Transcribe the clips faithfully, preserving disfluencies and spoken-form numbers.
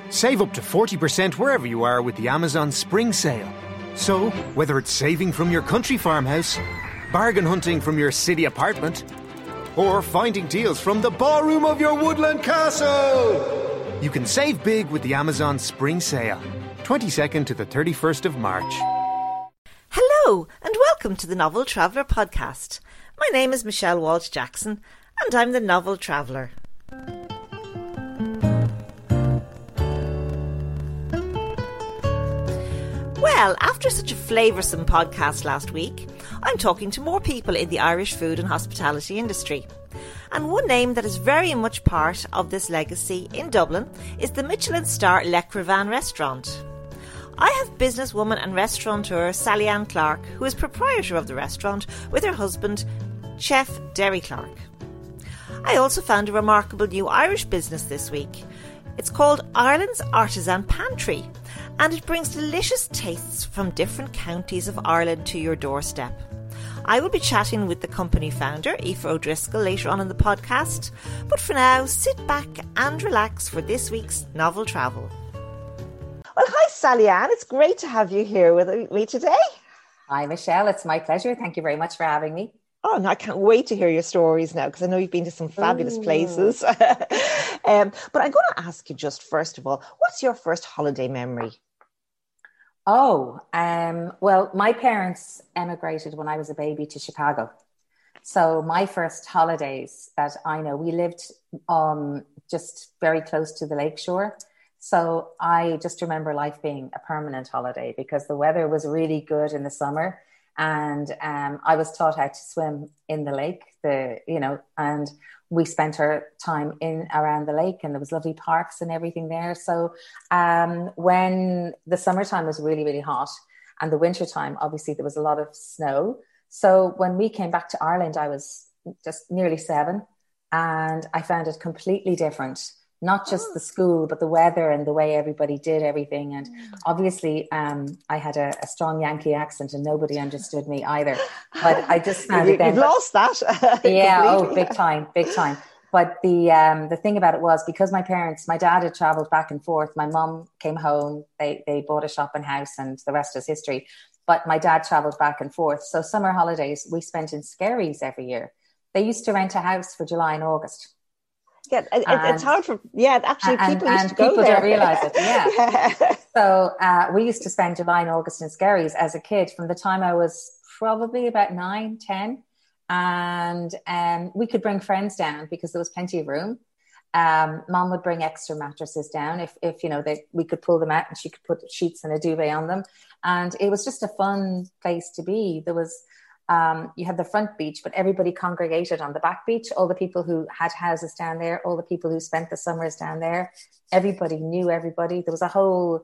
Save up to forty percent wherever you are with the Amazon Spring Sale. So, whether it's saving from your country farmhouse, bargain hunting from your city apartment, or finding deals from the ballroom of your woodland castle, you can save big with the Amazon Spring Sale. twenty-second to the thirty-first of March. Hello, and welcome to the Novel Traveller podcast. My name is Michelle Walsh-Jackson, and I'm the Novel Traveller. Well, after such a flavoursome podcast last week, I'm talking to more people in the Irish food and hospitality industry. And one name that is very much part of this legacy in Dublin is the Michelin star Le Crevin restaurant. I have businesswoman and restaurateur Sally Ann Clark, who is proprietor of the restaurant, with her husband, Chef Derry Clark. I also found a remarkable new Irish business this week. It's called Ireland's Artisan Pantry, and it brings delicious tastes from different counties of Ireland to your doorstep. I will be chatting with the company founder, Aoife O'Driscoll, later on in the podcast, but for now, sit back and relax for this week's Novel Travel. Well, hi Sally Ann, it's great to have you here with me today. Hi Michelle, it's my pleasure. Thank you very much for having me. Oh, and I can't wait to hear your stories now, because I know you've been to some fabulous Ooh. places. um, but I'm going to ask you just first of all, what's your first holiday memory? Oh, um, well, my parents emigrated when I was a baby to Chicago. So my first holidays that I know, we lived um, just very close to the lakeshore. So I just remember life being a permanent holiday because the weather was really good in the summer. And um, I was taught how to swim in the lake, the you know, and we spent our time in around the lake, and there was lovely parks and everything there. So um, when the summertime was really, really hot, and the wintertime, obviously there was a lot of snow. So when we came back to Ireland, I was just nearly seven, and I found it completely different. Not just the school, but the weather and the way everybody did everything. And obviously, um, I had a, a strong Yankee accent and nobody understood me either. But I just found you, it then. You've lost that. Yeah, oh, big time, big time. But the um, the thing about it was, because my parents, my dad had travelled back and forth. My mum came home, they, they bought a shop and house, and the rest is history. But my dad travelled back and forth. So summer holidays we spent in Skerries every year. They used to rent a house for July and August. Yeah, it, and, it's hard for, yeah, actually and, people and, used to go people there. don't realise it, yeah. yeah. So uh, we used to spend July and August in Skerries as a kid from the time I was probably about nine, ten. And um, we could bring friends down because there was plenty of room. Um, Mom would bring extra mattresses down if, if you know, they, we could pull them out and she could put sheets and a duvet on them. And it was just a fun place to be. There was... Um, you had the front beach, but everybody congregated on the back beach. All the people who had houses down there, all the people who spent the summers down there, everybody knew everybody. There was a whole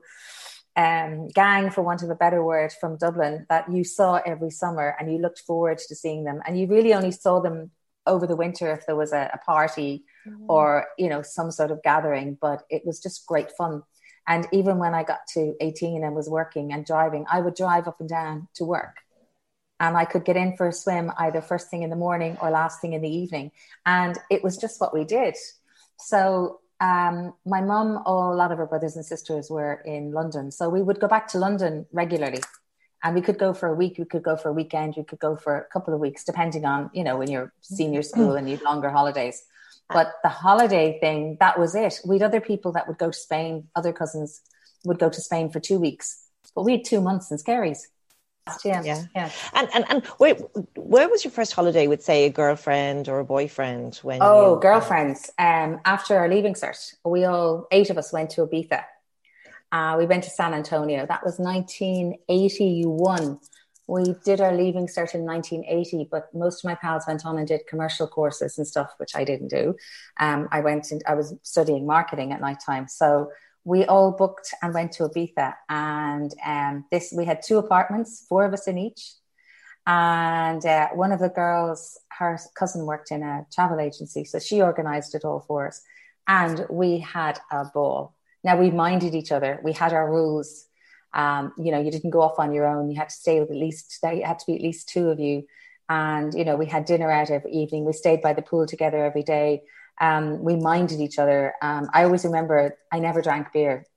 um, gang, for want of a better word, from Dublin that you saw every summer, and you looked forward to seeing them. And you really only saw them over the winter if there was a, a party mm. or, you know, some sort of gathering. But it was just great fun. And even when I got to eighteen and was working and driving, I would drive up and down to work. And I could get in for a swim either first thing in the morning or last thing in the evening. And it was just what we did. So um, my mum, oh, a lot of her brothers and sisters were in London. So we would go back to London regularly. And we could go for a week, we could go for a weekend, we could go for a couple of weeks, depending on, you know, when you're senior school and you have longer holidays. But the holiday thing, that was it. We had other people that would go to Spain, other cousins would go to Spain for two weeks. But we had two months in Skerries. Yeah, yeah, yeah. And and and where where was your first holiday with, say, a girlfriend or a boyfriend? When oh, you, girlfriends. Um, after our leaving cert, we all eight of us went to Ibiza. Uh, we went to San Antonio. That was nineteen eighty-one. We did our leaving cert in nineteen eighty, but most of my pals went on and did commercial courses and stuff, which I didn't do. Um, I went and I was studying marketing at night time, so. We all booked and went to Ibiza, and um, this we had two apartments, four of us in each. And uh, one of the girls, her cousin worked in a travel agency, so she organised it all for us. And we had a ball. Now, we minded each other. We had our rules. Um, you know, you didn't go off on your own. You had to stay with at least, there had to be at least two of you. And, you know, we had dinner out every evening. We stayed by the pool together every day. Um, we minded each other. Um, I always remember I never drank beer.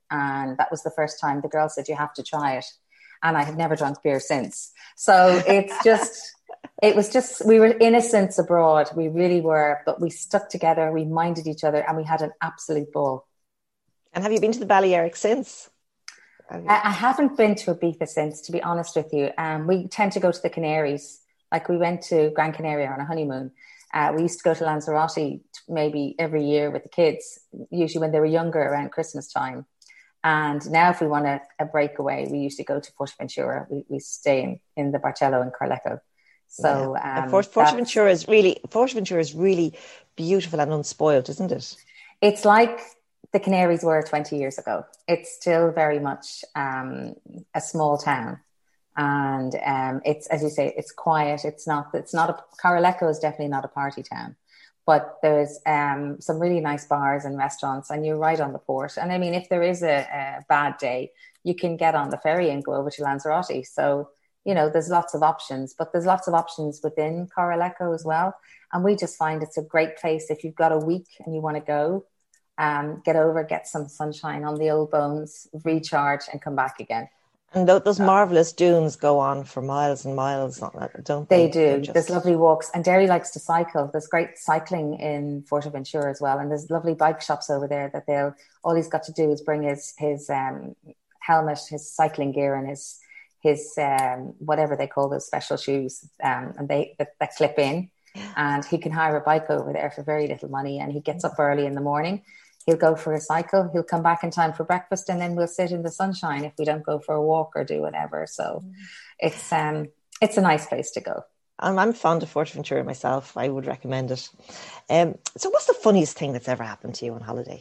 And that was the first time the girl said, you have to try it. And I have never drunk beer since. So it's just, it was just, we were innocents abroad. We really were, but we stuck together, we minded each other, and we had an absolute ball. And have you been to the Balearics since? I, I haven't been to Ibiza since, to be honest with you. Um, we tend to go to the Canaries. Like we went to Gran Canaria on a honeymoon. Uh, we used to go to Lanzarote maybe every year with the kids, usually when they were younger around Christmas time. And now if we want a, a breakaway, we usually go to Fuerteventura. We, we stay in, in the Barcello in Carleco. So yeah. um, Fort, Fuerteventura is really Fuerteventura is really beautiful and unspoiled, isn't it? It's like the Canaries were twenty years ago. It's still very much um, a small town. And um, it's, as you say, it's quiet. It's not, it's not a, Carleco is definitely not a party town. But there's um, some really nice bars and restaurants, and you're right on the port. And I mean, if there is a, a bad day, you can get on the ferry and go over to Lanzarote. So, you know, there's lots of options, but there's lots of options within Carleco as well. And we just find it's a great place if you've got a week and you want to go, um, get over, get some sunshine on the old bones, recharge and come back again. And those marvellous dunes go on for miles and miles, don't they? They do. Just... There's lovely walks. And Derry likes to cycle. There's great cycling in Fuerteventura as well. And there's lovely bike shops over there that they'll, all he's got to do is bring his, his um, helmet, his cycling gear and his, his um, whatever they call those special shoes um, and they that, that clip in. And he can hire a bike over there for very little money. And he gets up early in the morning. He'll go for a cycle. He'll come back in time for breakfast, and then we'll sit in the sunshine if we don't go for a walk or do whatever. So mm. it's um it's a nice place to go. Um, I'm fond of Fuerteventura myself. I would recommend it. Um, so what's the funniest thing that's ever happened to you on holiday?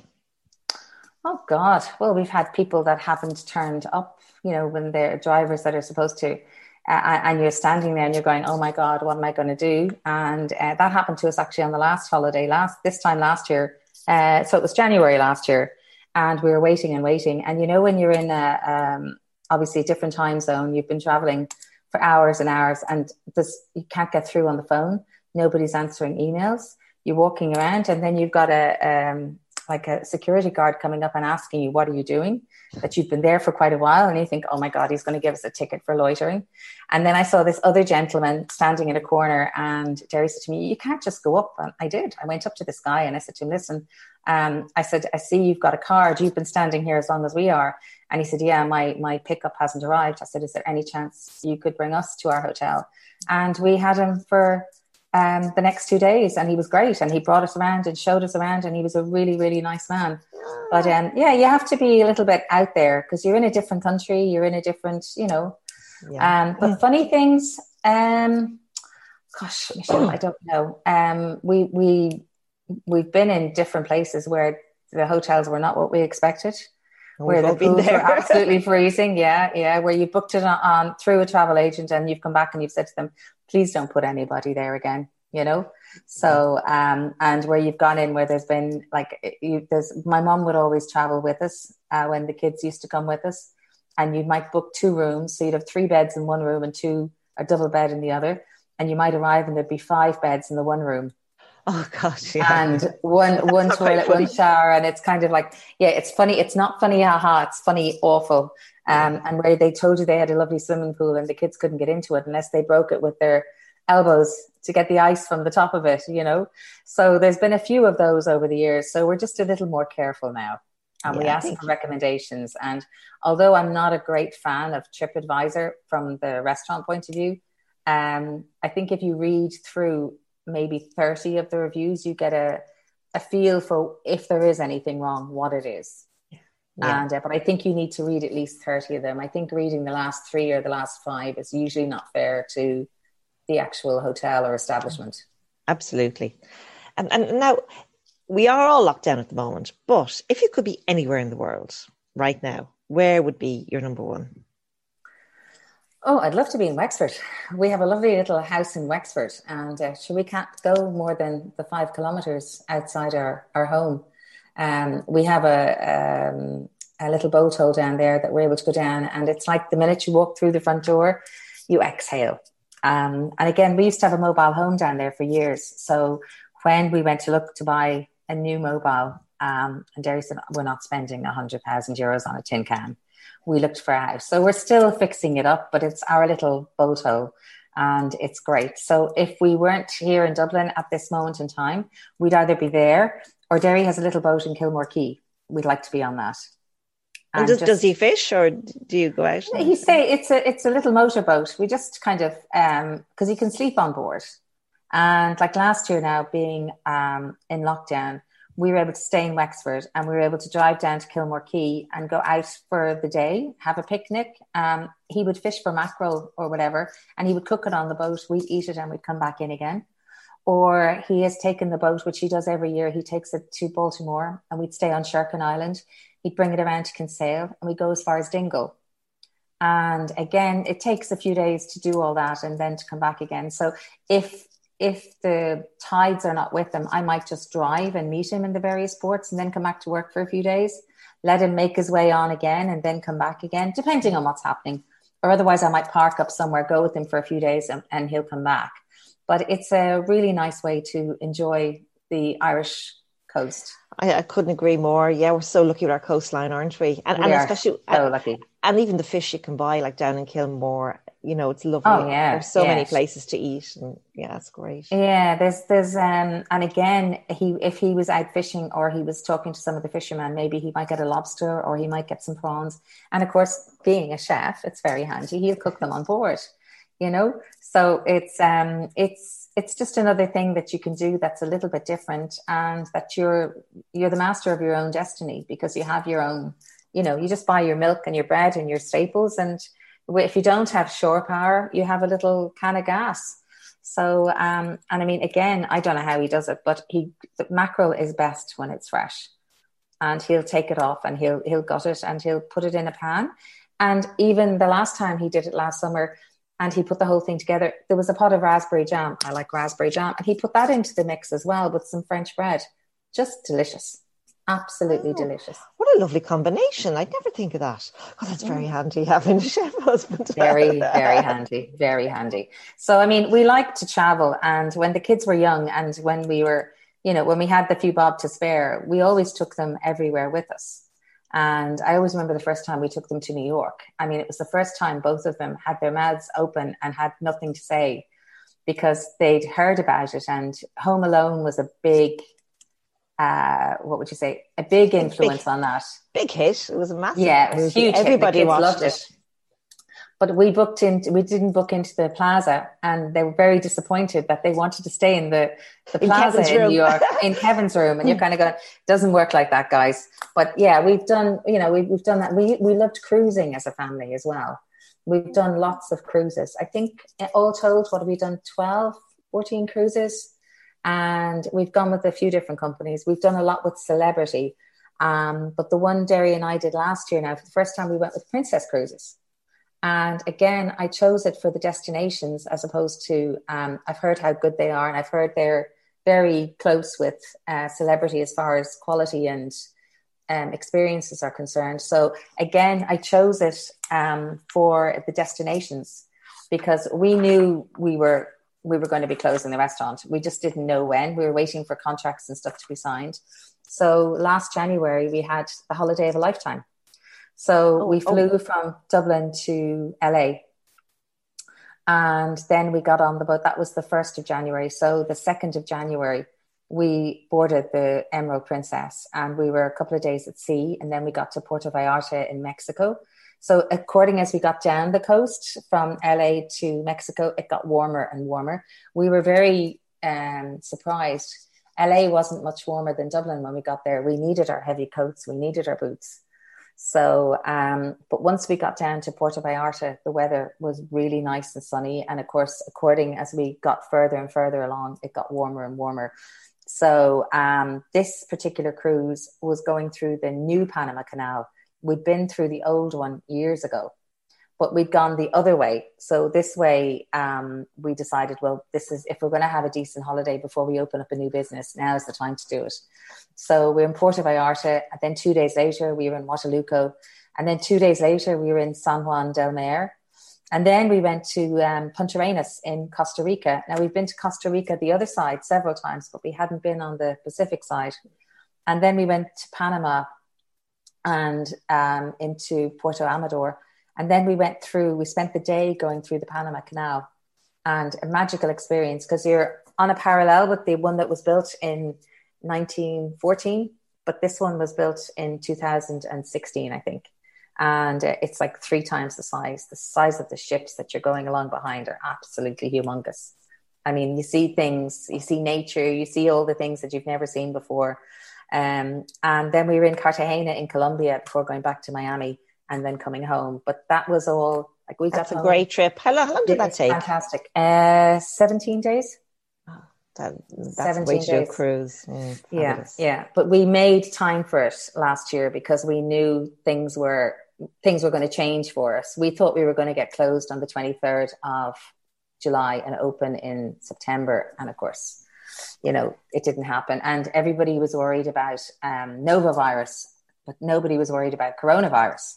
Oh, God. Well, we've had people that haven't turned up, you know, when they're drivers that are supposed to. Uh, and you're standing there and you're going, oh, my God, what am I going to do? And uh, that happened to us actually on the last holiday, last this time last year. Uh, so it was January last year, and we were waiting and waiting. And, you know, when you're in a, um, obviously a different time zone, you've been traveling for hours and hours, and this, you can't get through on the phone. Nobody's answering emails. You're walking around, and then you've got a, um, like a security guard coming up and asking you, what are you doing? That you've been there for quite a while. And you think, oh my God, he's going to give us a ticket for loitering. And then I saw this other gentleman standing in a corner, and Jerry said to me, you can't just go up. And I did. I went up to this guy and I said to him, listen, um, I said, I see you've got a card. You've been standing here as long as we are. And he said, yeah, my, my pickup hasn't arrived. I said, is there any chance you could bring us to our hotel? And we had him for um, the next two days, and he was great. And he brought us around and showed us around, and he was a really, really nice man. But um, yeah, you have to be a little bit out there because you're in a different country. You're in a different, you know, yeah. um, but funny things, um, gosh, Michelle, I don't know. Um, we, we, we've been in different places where the hotels were not what we expected. Where the pools were absolutely freezing. Yeah, yeah. Where you booked it on, on through a travel agent, and you've come back and you've said to them, please don't put anybody there again, you know? So, um, and where you've gone in where there's been like, you, there's, my mom would always travel with us uh, when the kids used to come with us, and you might book two rooms. So you'd have three beds in one room and two, a double bed in the other. And you might arrive and there'd be five beds in the one room. Oh gosh, yeah. And one one toilet, one shower, and it's kind of like, yeah, it's funny. It's not funny, haha. It's funny, awful. Um, and where they told you they had a lovely swimming pool, and the kids couldn't get into it unless they broke it with their elbows to get the ice from the top of it, you know. So there's been a few of those over the years. So we're just a little more careful now, and yeah, we ask for recommendations. And although I'm not a great fan of TripAdvisor from the restaurant point of view, um, I think if you read through maybe thirty of the reviews, you get a, a feel for if there is anything wrong, what it is. Yeah. And uh, but I think you need to read at least thirty of them. I think reading the last three or the last five is usually not fair to the actual hotel or establishment. Absolutely. And, and now we are all locked down at the moment, but if you could be anywhere in the world right now, where would be your number one? Oh, I'd love to be in Wexford. We have a lovely little house in Wexford, and uh, sure, we can't go more than the five kilometres outside our, our home. Um, we have a, um, a little boat hole down there that we're able to go down, and it's like the minute you walk through the front door, you exhale. Um, and again, we used to have a mobile home down there for years. So when we went to look to buy a new mobile, Um, and Derry said, we're not spending one hundred thousand euros on a tin can. We looked for a house. So we're still fixing it up, but it's our little boat hole and it's great. So if we weren't here in Dublin at this moment in time, we'd either be there, or Derry has a little boat in Kilmore Quay. We'd like to be on that. And, and does, just, does he fish, or do you go out? He say it's a it's a little motorboat. We just kind of um because he can sleep on board. And like last year now, being um in lockdown, we were able to stay in Wexford and we were able to drive down to Kilmore Quay and go out for the day, have a picnic. Um, he would fish for mackerel or whatever, and he would cook it on the boat. We'd eat it and we'd come back in again. Or he has taken the boat, which he does every year. He takes it to Baltimore and we'd stay on Sherkin Island. He'd bring it around to Kinsale and we'd go as far as Dingle. And again, it takes a few days to do all that and then to come back again. So if if the tides are not with him, I might just drive and meet him in the various ports and then come back to work for a few days, let him make his way on again and then come back again, depending on what's happening. Or otherwise I might park up somewhere, go with him for a few days and, and he'll come back. But it's a really nice way to enjoy the Irish coast. I, I couldn't agree more. Yeah, we're so lucky with our coastline, aren't we? And, we and are especially so and, lucky. And even the fish you can buy, like down in Kilmore, you know, it's lovely. Oh yeah, there's so yeah. many places to eat, and yeah, it's great. Yeah, there's there's um, and again, he if he was out fishing or he was talking to some of the fishermen, maybe he might get a lobster or he might get some prawns. And of course, being a chef, it's very handy. He'll cook them on board, you know. So it's um, it's it's just another thing that you can do that's a little bit different, and that you're you're the master of your own destiny because you have your own. You know, you just buy your milk and your bread and your staples, and if you don't have shore power, you have a little can of gas. So, um, and I mean, again, I don't know how he does it, but he the mackerel is best when it's fresh, and he'll take it off and he'll he'll gut it and he'll put it in a pan. And even the last time he did it last summer, and he put the whole thing together, there was a pot of raspberry jam. I like raspberry jam, and he put that into the mix as well with some French bread. Just delicious. Absolutely oh, delicious. What a lovely combination. I'd never think of that. Oh, that's very handy having a chef husband. Very, very handy. Very handy. So, I mean, we like to travel. And when the kids were young and when we were, you know, when we had the few bob to spare, we always took them everywhere with us. And I always remember the first time we took them to New York. I mean, it was the first time both of them had their mouths open and had nothing to say because they'd heard about it. And Home Alone was a big... Uh, what would you say? A big influence big, on that. Big hit. It was a massive. Yeah, it was huge. Everybody hit. watched loved it. it. But we booked in. We didn't book into the plaza, and they were very disappointed that they wanted to stay in the the in plaza Kevin's in room. New York, in Kevin's room. And you're kind of going, doesn't work like that, guys. But yeah, we've done. You know, we've we've done that. We we loved cruising as a family as well. We've done lots of cruises. I think all told, what have we done? twelve, fourteen cruises. And we've gone with a few different companies. We've done a lot with celebrity. Um, but the one Derry and I did last year now, for the first time, we went with Princess Cruises. And again, I chose it for the destinations as opposed to, um, I've heard how good they are. And I've heard they're very close with uh, celebrity as far as quality and um, experiences are concerned. So again, I chose it um, for the destinations because we knew we were we were going to be closing the restaurant. We just didn't know when. We were waiting for contracts and stuff to be signed. So last January, we had the holiday of a lifetime. So oh, we flew oh. from Dublin to L A. And then we got on the boat. That was the first of January. So the second of January, we boarded the Emerald Princess and we were a couple of days at sea. And then we got to Puerto Vallarta in Mexico. So according as we got down the coast from L A to Mexico, it got warmer and warmer. We were very um, surprised. L A wasn't much warmer than Dublin when we got there. We needed our heavy coats. We needed our boots. So, um, but once we got down to Puerto Vallarta, the weather was really nice and sunny. And of course, according as we got further and further along, it got warmer and warmer. So um, this particular cruise was going through the new Panama Canal. We'd been through the old one years ago, but we'd gone the other way. So this way, um, we decided, well, this is, if we're going to have a decent holiday before we open up a new business, now is the time to do it. So we're in Puerto Vallarta, and then two days later, we were in Huatulco. And then two days later, we were in San Juan del Mar. And then we went to um, Punta Arenas in Costa Rica. Now, we've been to Costa Rica the other side several times, but we hadn't been on the Pacific side. And then we went to Panama and um, into Puerto Amador. And then we went through, we spent the day going through the Panama Canal, and a magical experience because you're on a parallel with the one that was built in nineteen fourteen, but this one was built in two thousand sixteen, I think. And uh, it's like three times the size. The size of the ships that you're going along behind are absolutely humongous. I mean, you see things, you see nature, you see all the things that you've never seen before. Um, and then we were in Cartagena in Colombia before going back to Miami and then coming home. But that was all like we That's got a home. Great trip. How long, how long did that take? Fantastic. Uh, seventeen days. Oh, that, that's a way to do a cruise. Mm, yeah, yeah. But we made time for it last year because we knew things were things were going to change for us. We thought we were going to get closed on the twenty-third of July and open in September. And of course, you know, it didn't happen. And everybody was worried about um, novavirus, but nobody was worried about coronavirus.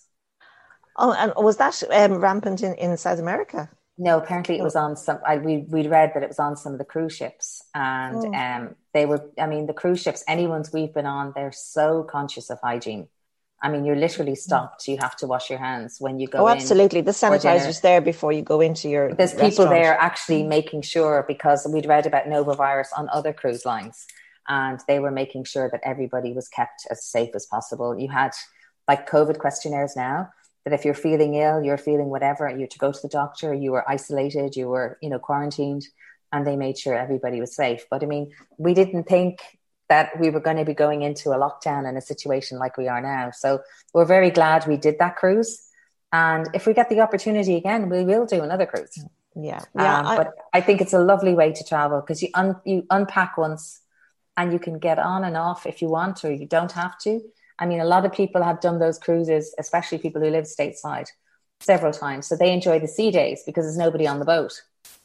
Oh, and was that um, rampant in, in South America? No, apparently it was on some, I, we, we'd read that it was on some of the cruise ships. And oh. um, they were, I mean, the cruise ships, any ones we've been on, they're so conscious of hygiene. I mean, you're literally stopped. You have to wash your hands when you go in. Oh, absolutely. The sanitizer's there before you go into your There's restaurant. People there actually making sure, because we'd read about novavirus on other cruise lines, and they were making sure that everybody was kept as safe as possible. You had like COVID questionnaires now, that if you're feeling ill, you're feeling whatever, you had to go to the doctor, you were isolated, you were, you know, quarantined, and they made sure everybody was safe. But I mean, we didn't think that we were going to be going into a lockdown in a situation like we are now. So we're very glad we did that cruise. And if we get the opportunity again, we will do another cruise. Yeah. yeah um, I, but I think it's a lovely way to travel because you, un, you unpack once and you can get on and off if you want, or you don't have to. I mean, a lot of people have done those cruises, especially people who live stateside, several times. So they enjoy the sea days because there's nobody on the boat.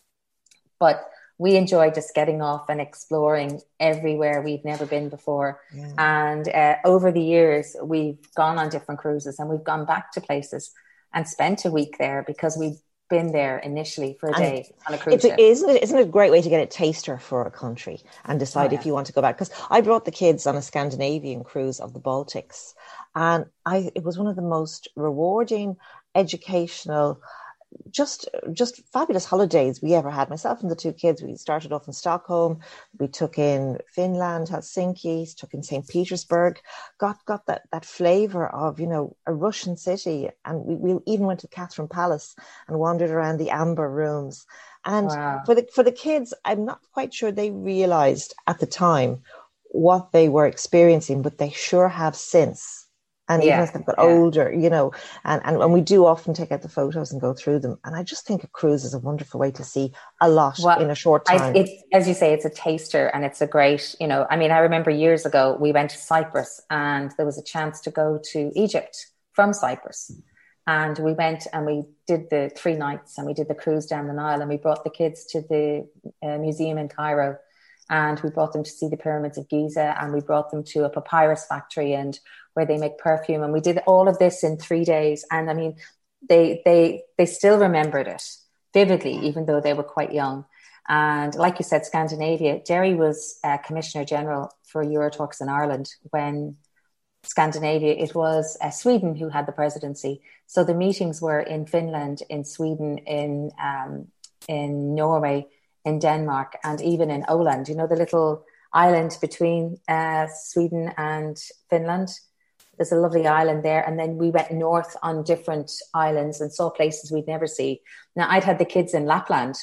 But we enjoy just getting off and exploring everywhere we've never been before. Yeah. And uh, over the years, we've gone on different cruises and we've gone back to places and spent a week there because we've been there initially for a day and on a cruise ship. Isn't it, isn't it a great way to get a taster for a country and decide oh, yeah. if you want to go back? Because I brought the kids on a Scandinavian cruise of the Baltics, and I it was one of the most rewarding, educational, just just fabulous holidays we ever had. Myself and the two kids, we started off in Stockholm, we took in Finland, Helsinki, took in Saint Petersburg, got got that that flavor of, you know, a Russian city, and we, we even went to Catherine Palace and wandered around the amber rooms. And wow. for the for the kids, I'm not quite sure they realized at the time what they were experiencing, but they sure have since. And yeah, even as they've got yeah. older, you know, and, and, and we do often take out the photos and go through them. And I just think a cruise is a wonderful way to see a lot well, in a short time. I, it's, as you say, it's a taster and it's a great, you know, I mean, I remember years ago, we went to Cyprus and there was a chance to go to Egypt from Cyprus. And we went and we did the three nights and we did the cruise down the Nile, and we brought the kids to the uh, museum in Cairo. And we brought them to see the pyramids of Giza, and we brought them to a papyrus factory and where they make perfume. And we did all of this in three days. And I mean, they they they still remembered it vividly, even though they were quite young. And like you said, Scandinavia, Jerry was uh, Commissioner General for Eurotalks in Ireland when Scandinavia, it was uh, Sweden who had the presidency. So the meetings were in Finland, in Sweden, in um, in Norway, in Denmark, and even in Åland, you know, the little island between uh, Sweden and Finland. There's a lovely island there. And then we went north on different islands and saw places we'd never see. Now, I'd had the kids in Lapland,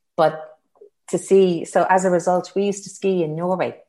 but to see, so as a result, we used to ski in Norway.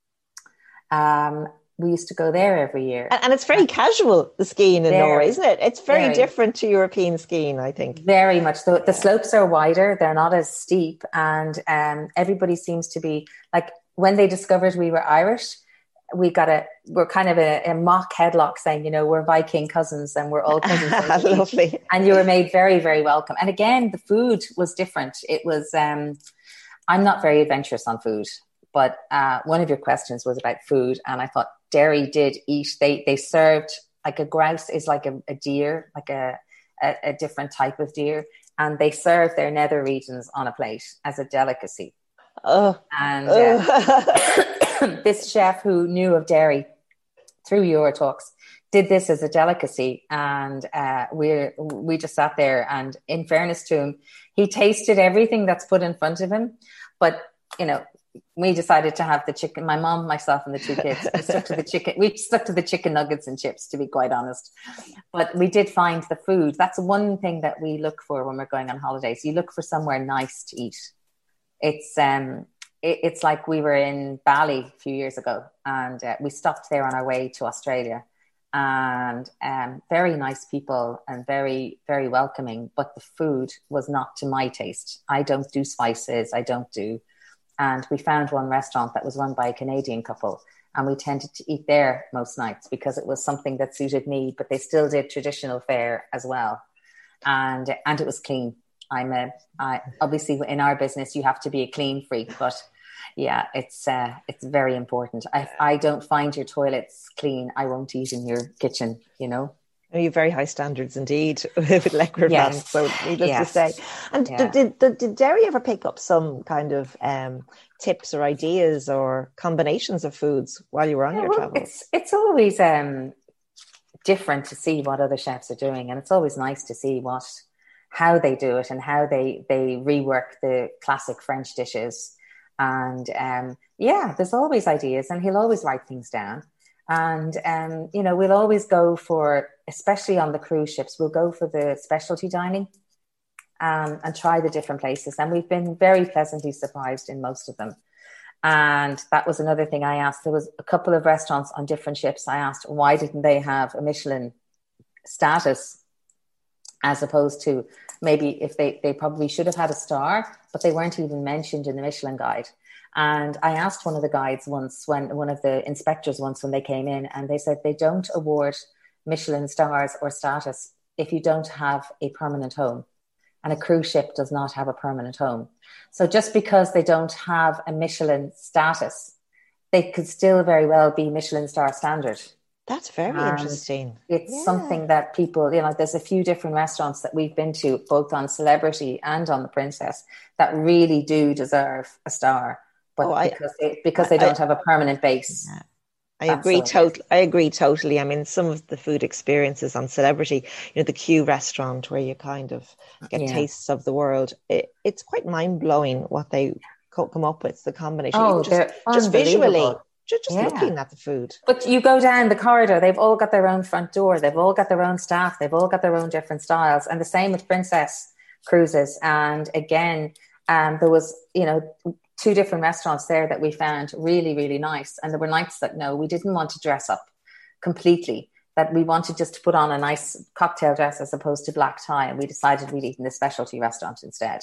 Um, we used to go there every year. And, and it's very casual, the skiing in very, Norway, isn't it? It's very, very different to European skiing, I think. Very much. The, the slopes are wider. They're not as steep. And um, everybody seems to be, like, when they discovered we were Irish, we got a, we're kind of a, a mock headlock saying, you know, we're Viking cousins and we're all cousins. Lovely. And you were made very, very welcome. And again, the food was different. It was, um, I'm not very adventurous on food, but uh, one of your questions was about food. And I thought Derry did eat, they they served, like a grouse is like a, a deer, like a, a, a different type of deer. And they served their nether regions on a plate as a delicacy. Oh. And uh, this chef who knew of Derry through Eurotalks, did this as a delicacy. And uh, we we just sat there, and in fairness to him, he tasted everything that's put in front of him. But, you know, we decided to have the chicken, my mom, myself, and the two kids. We stuck to the chicken. We stuck to the chicken nuggets and chips, to be quite honest. But we did find the food. That's one thing that we look for when we're going on holidays. You look for somewhere nice to eat. It's um, it, it's like we were in Bali a few years ago, and uh, we stopped there on our way to Australia. And um, very nice people and very, very welcoming. But the food was not to my taste. I don't do spices. I don't do. And we found one restaurant that was run by a Canadian couple, and we tended to eat there most nights because it was something that suited me, but they still did traditional fare as well. And, and it was clean. I'm a, I, obviously in our business, you have to be a clean freak, but yeah, it's, uh, it's very important. If I don't find your toilets clean, I won't eat in your kitchen, you know? You have very high standards indeed with Lekrifan, yes. so needless yes. to say. And yeah. did, did, did Derry ever pick up some kind of um, tips or ideas or combinations of foods while you were on yeah, your well, travels? It's, it's always um, different to see what other chefs are doing, and it's always nice to see what how they do it and how they, they rework the classic French dishes. And um, yeah, there's always ideas, and he'll always write things down. And, um, you know, we'll always go for, especially on the cruise ships, we'll go for the specialty dining um, and try the different places. And we've been very pleasantly surprised in most of them. And that was another thing I asked. There was a couple of restaurants on different ships. I asked, why didn't they have a Michelin status, as opposed to maybe if they, they probably should have had a star, but they weren't even mentioned in the Michelin guide. And I asked one of the guides once, when one of the inspectors once when they came in, and they said they don't award Michelin stars or status if you don't have a permanent home. And a cruise ship does not have a permanent home. So just because they don't have a Michelin status, they could still very well be Michelin star standard. That's very and interesting. It's yeah. something that people, you know, there's a few different restaurants that we've been to, both on Celebrity and on the Princess, that really do deserve a star. But oh, I, because they, because they don't I, have a permanent base. Yeah. I agree totally. I agree totally. I mean, some of the food experiences on Celebrity, you know, the Q restaurant where you kind of get yeah. tastes of the world. It, it's quite mind blowing what they come up with. The combination, oh, just, just visually, just, just yeah. looking at the food. But you go down the corridor; they've all got their own front door. They've all got their own staff. They've all got their own different styles. And the same with Princess Cruises. And again, um, there was, you know, two different restaurants there that we found really, really nice. And there were nights that, no, we didn't want to dress up completely, that we wanted just to put on a nice cocktail dress as opposed to black tie. And we decided we'd eat in the specialty restaurant instead.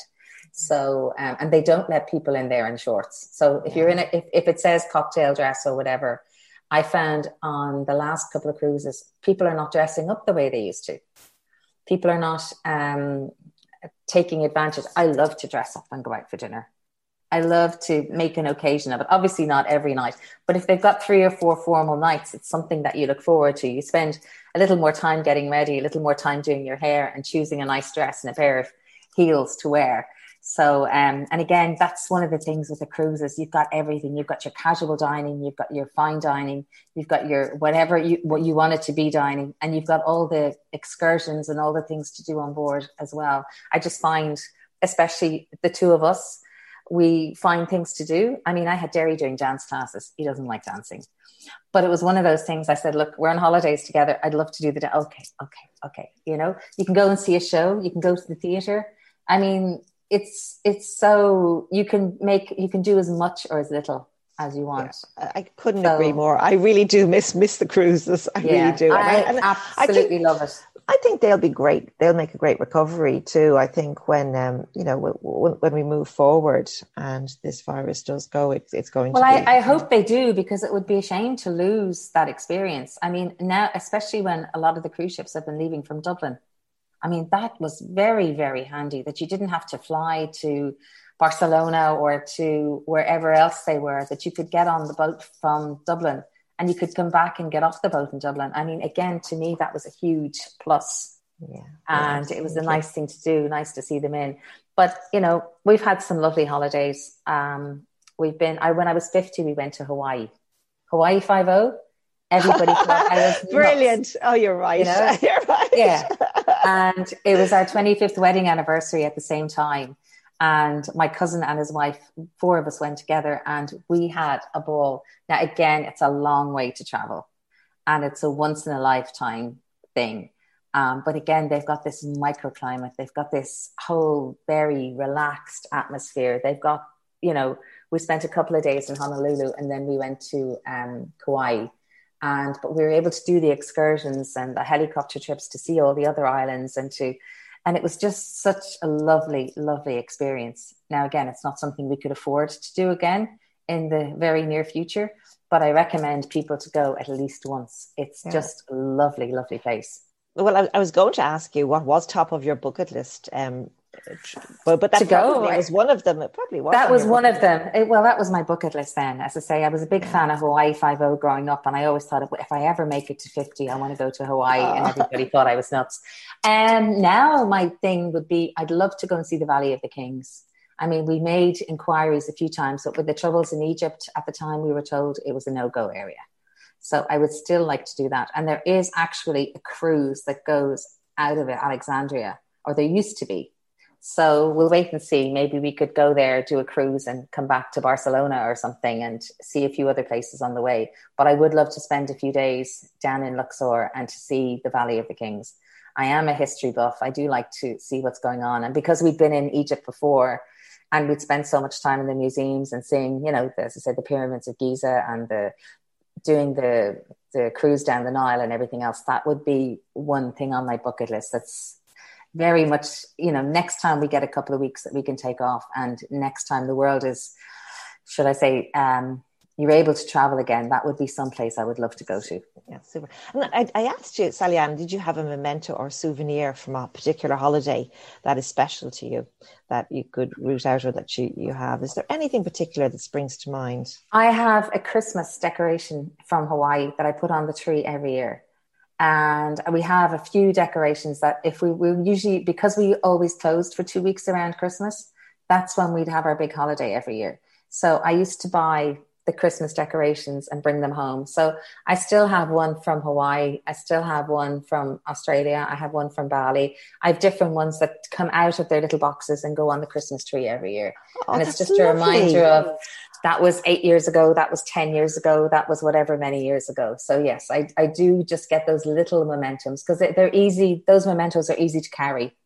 So, um, and they don't let people in there in shorts. So if you're in it, if, if it says cocktail dress or whatever, I found on the last couple of cruises, people are not dressing up the way they used to. People are not um, taking advantage. I love to dress up and go out for dinner. I love to make an occasion of it. Obviously not every night, but if they've got three or four formal nights, it's something that you look forward to. You spend a little more time getting ready, a little more time doing your hair and choosing a nice dress and a pair of heels to wear. So, um, and again, that's one of the things with the cruises. You've got everything. You've got your casual dining, you've got your fine dining, you've got your whatever you what you want it to be dining, and you've got all the excursions and all the things to do on board as well. I just find, especially the two of us, we find things to do. I mean, I had Derry doing dance classes. He doesn't like dancing. But it was one of those things I said, look, we're on holidays together. I'd love to do the, da-. okay, okay, okay. You know, you can go and see a show. You can go to the theater. I mean, it's, it's so, you can make, you can do as much or as little as you want. Yeah, I couldn't so, agree more. I really do miss, miss the cruises. I yeah, really do. And I, I and absolutely I think, love it. I think they'll be great. They'll make a great recovery too. I think when um, you know when, when we move forward and this virus does go, it's it's going well, to. Well, be, I, I hope they do, because it would be a shame to lose that experience. I mean, now especially when a lot of the cruise ships have been leaving from Dublin. I mean, that was very, very handy that you didn't have to fly to Barcelona or to wherever else they were. That you could get on the boat from Dublin. And you could come back and get off the boat in Dublin. I mean, again, to me, that was a huge plus. Yeah, and yeah, it was a nice thing to do, nice to see them in. But, you know, we've had some lovely holidays. Um, we've been, I when I was fifty, we went to Hawaii. Hawaii Five-O. Everybody thought I was brilliant. Nuts, oh, you're right. You know? You're right. Yeah. And it was our twenty-fifth wedding anniversary at the same time. And my cousin and his wife, four of us went together and we had a ball. Now, again, it's a long way to travel and it's a once in a lifetime thing. Um, but again, they've got this microclimate. They've got this whole very relaxed atmosphere. They've got, you know, we spent a couple of days in Honolulu and then we went to um, Kauai. And, but we were able to do the excursions and the helicopter trips to see all the other islands and to, and it was just such a lovely, lovely experience. Now, again, it's not something we could afford to do again in the very near future, but I recommend people to go at least once. It's yeah. just a lovely, lovely place. Well, I, I was going to ask you what was top of your bucket list. Um, but, but that to go, probably was one of them. It probably was. That was one of them. It, well, that was my bucket list then. As I say, I was a big yeah. fan of Hawaii Five-O growing up. And I always thought, if I ever make it to fifty, I want to go to Hawaii. Oh. And everybody thought I was nuts. And now my thing would be, I'd love to go and see the Valley of the Kings. I mean, we made inquiries a few times, but with the troubles in Egypt at the time, we were told it was a no-go area. So I would still like to do that. And there is actually a cruise that goes out of Alexandria, or there used to be. So we'll wait and see. Maybe we could go there, do a cruise and come back to Barcelona or something and see a few other places on the way. But I would love to spend a few days down in Luxor and to see the Valley of the Kings. I am a history buff. I do like to see what's going on. And because we've been in Egypt before and we'd spent so much time in the museums and seeing, you know, the, as I said, the pyramids of Giza and the doing the the cruise down the Nile and everything else, that would be one thing on my bucket list. That's very much, you know, next time we get a couple of weeks that we can take off and next time the world is, should I say, um, you're able to travel again, that would be someplace I would love to go to. Yeah, super. And I, I asked you, Sally-Ann, did you have a memento or souvenir from a particular holiday that is special to you, that you could root out or that you, you have? Is there anything particular that springs to mind? I have a Christmas decoration from Hawaii that I put on the tree every year. And we have a few decorations that if we, we usually, because we always closed for two weeks around Christmas, that's when we'd have our big holiday every year. So I used to buy the Christmas decorations and bring them home. So I still have one from Hawaii. I still have one from Australia. I have one from Bali. I have different ones that come out of their little boxes and go on the Christmas tree every year. Oh, and it's just lovely. A reminder of that was eight years ago. That was ten years ago. That was whatever many years ago. So yes, I, I do just get those little momentums because they're easy. Those mementos are easy to carry.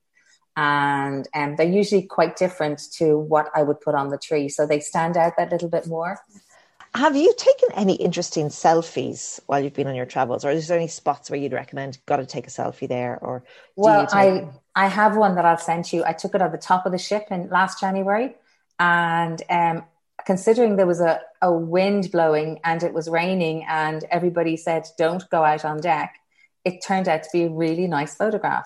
And um, they're usually quite different to what I would put on the tree. So they stand out that little bit more. Have you taken any interesting selfies while you've been on your travels, or is there any spots where you'd recommend got to take a selfie there? Or well, take... I I have one that I'll send you. I took it at the top of the ship in last January, and um, considering there was a, a wind blowing and it was raining, and everybody said don't go out on deck, it turned out to be a really nice photograph.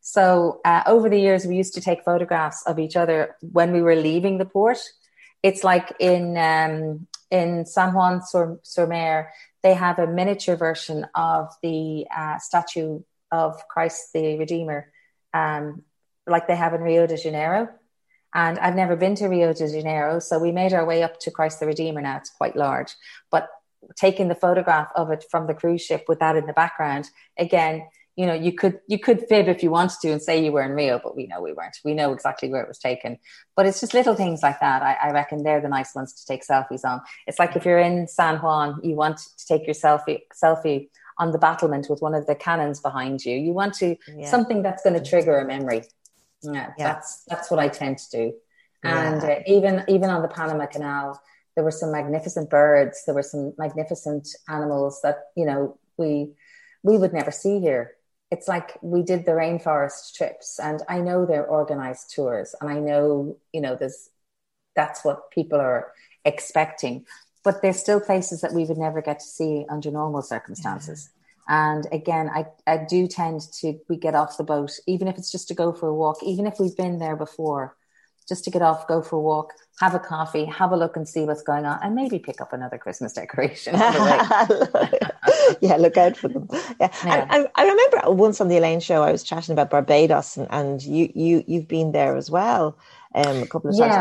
So uh, over the years, we used to take photographs of each other when we were leaving the port. It's like in um, in San Juan sur, sur Mer, they have a miniature version of the uh, statue of Christ the Redeemer, um, like they have in Rio de Janeiro. And I've never been to Rio de Janeiro, so we made our way up to Christ the Redeemer. Now it's quite large, but taking the photograph of it from the cruise ship with that in the background, again, you know, you could you could fib if you wanted to and say you were in Rio, but we know we weren't. We know exactly where it was taken. But it's just little things like that. I, I reckon they're the nice ones to take selfies on. It's like if you're in San Juan, you want to take your selfie selfie on the battlement with one of the cannons behind you. You want to yeah. something that's going to trigger a memory. Yeah, yeah, that's that's what I tend to do. And yeah. uh, even even on the Panama Canal, there were some magnificent birds. There were some magnificent animals that, you know, we we would never see here. It's like we did the rainforest trips, and I know they're organized tours, and I know, you know, there's that's what people are expecting, but there's still places that we would never get to see under normal circumstances. Yeah. And again, I, I do tend to, we get off the boat, even if it's just to go for a walk, even if we've been there before, just to get off, go for a walk, have a coffee, have a look and see what's going on, and maybe pick up another Christmas decoration on the way. Yeah, look out for them. Yeah. yeah. And, and I remember once on the Elaine show, I was chatting about Barbados, and, and you, you, you've been there as well um, a couple of times. Yeah.